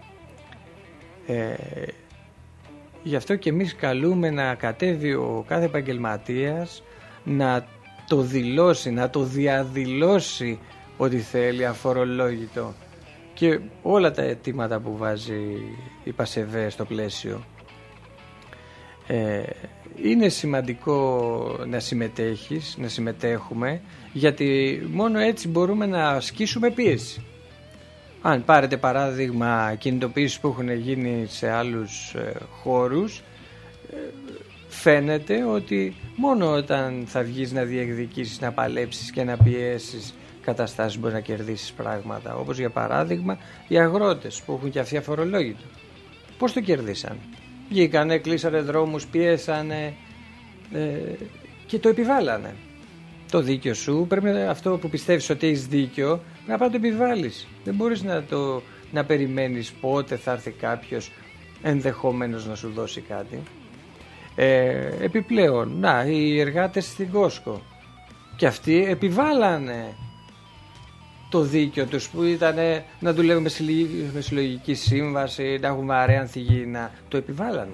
Γι' αυτό και εμείς καλούμε να κατέβει ο κάθε επαγγελματίας να το δηλώσει, να το διαδηλώσει ότι θέλει αφορολόγητο και όλα τα αιτήματα που βάζει η ΠΑΣΕΒΕ στο πλαίσιο. Είναι σημαντικό να συμμετέχεις, να συμμετέχουμε, γιατί μόνο έτσι μπορούμε να ασκήσουμε πίεση. Αν πάρετε παράδειγμα κινητοποιήσεις που έχουν γίνει σε άλλους χώρους, φαίνεται ότι μόνο όταν θα βγεις να διεκδικήσεις, να παλέψεις και να πιέσεις καταστάσεις μπορεί να κερδίσεις πράγματα. Όπως για παράδειγμα οι αγρότες που έχουν και αυτοί αφορολόγητο. Πώς το κερδίσαν? Βγήκανε, κλείσανε δρόμους, πιέσανε και το επιβάλανε. Το δίκιο σου, πρέπει αυτό που πιστεύεις ότι έχεις δίκιο, να πάει το επιβάλλεις. Δεν μπορείς να περιμένεις πότε θα έρθει κάποιος ενδεχομένως να σου δώσει κάτι. Επιπλέον, οι εργάτες στην Κόσκο και αυτοί επιβάλλανε το δίκιο τους που ήταν να δουλεύουν με συλλογική σύμβαση, να έχουν βαρέα ανθυγιεινά. Το επιβάλλανε.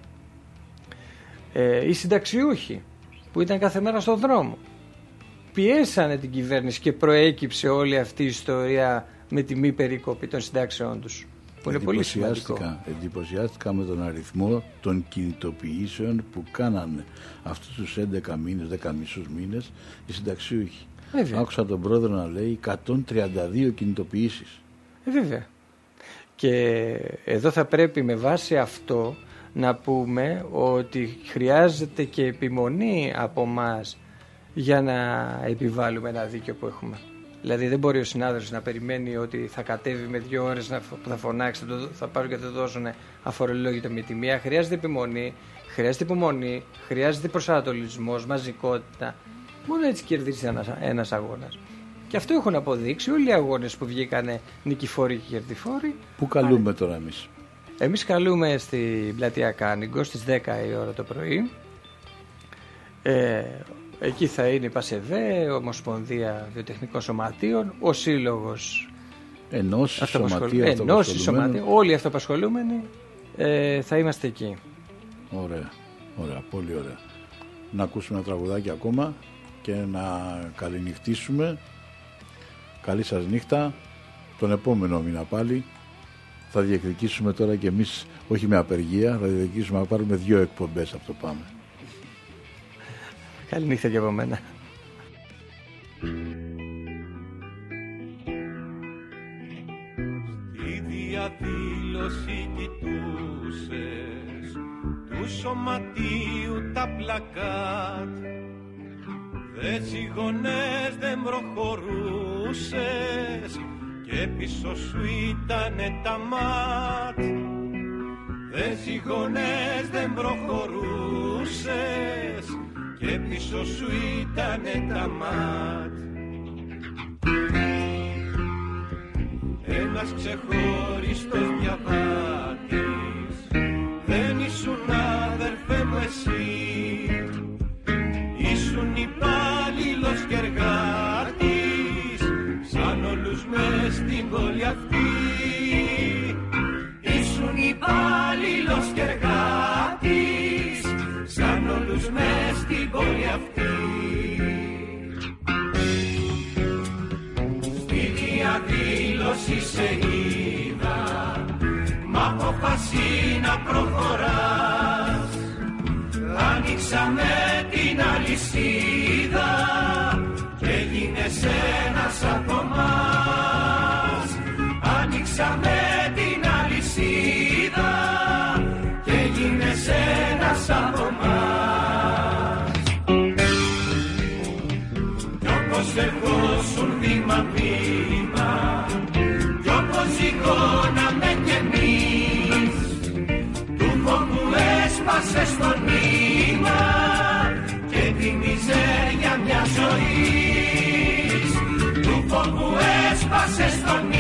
Οι συνταξιούχοι που ήταν κάθε μέρα στον δρόμο πιέσανε την κυβέρνηση και προέκυψε όλη αυτή η ιστορία με τη μη περικοπή των συντάξεών τους. Εντυπωσιάστηκα με τον αριθμό των κινητοποιήσεων που κάνανε αυτούς τους 11 μήνες, 10 μήνες οι συνταξιούχοι. Άκουσα τον πρόεδρο να λέει 132 κινητοποιήσεις. Βέβαια. Και εδώ θα πρέπει με βάση αυτό να πούμε ότι χρειάζεται και επιμονή από μας για να επιβάλλουμε ένα δίκαιο που έχουμε. Δηλαδή δεν μπορεί ο συνάδελφος να περιμένει ότι θα κατέβει με 2 ώρες που θα φωνάξει, θα πάρουν και θα δώσουν αφορολόγητο με τη μία. Χρειάζεται επιμονή, χρειάζεται υπομονή, χρειάζεται προσανατολισμός, μαζικότητα. Μόνο έτσι κερδίζει ένας αγώνας. Και αυτό έχουν αποδείξει όλοι οι αγώνες που βγήκανε νικηφόροι και κερδοφόροι. Πού καλούμε τώρα εμείς? Εμείς καλούμε στην πλατεία Κάνιγκο στις 10 η ώρα το πρωί. Εκεί θα είναι η ΠΑΣΕΒΕ, Ομοσπονδία Βιοτεχνικών Σωματείων, ο Σύλλογος Ενώσεις Σωματείων, όλοι οι αυτοαπασχολούμενοι θα είμαστε εκεί. Ωραία, πολύ ωραία. Να ακούσουμε ένα τραγουδάκι ακόμα και να καληνυχτήσουμε. Καλή σας νύχτα. Τον επόμενο μήνα πάλι θα διεκδικήσουμε τώρα και εμείς, όχι με απεργία, θα διεκδικήσουμε να πάρουμε 2 εκπομπές από το Πάμε. Καλή νύχτα και από μένα. Στη διαδήλωση κοιτούσες του σωματείου τα πλακάτ, δε σιγωνές δεν προχωρούσες και πίσω σου ήτανε τα ματ. Δε σιγωνές δεν προχωρούσες και πίσω σου ήτανε τα ματ. Ένας ξεχωριστός διαβάτης εσύ. Ήσουν υπάλληλος και εργάτης σαν όλους μες στην πόλη αυτή. Ήσουν υπάλληλος και εργάτης σαν όλους μες στην πόλη αυτή. Στη διαδήλωση σε είδα, μ' αποφασί να προχωράς. Άνοιξαμε την αλυσίδα και έγινες ένας από μας. Άνοιξαμε την αλυσίδα και έγινες ένας από μας. Κι όπως ερχόσουν βήμα-βήμα, κι όπως σηκώναμε κι εμείς, του φόβου έσπασε στο νήμα και τη μιζέρια μια ζωής. Του φόβου έσπασε στο νήμα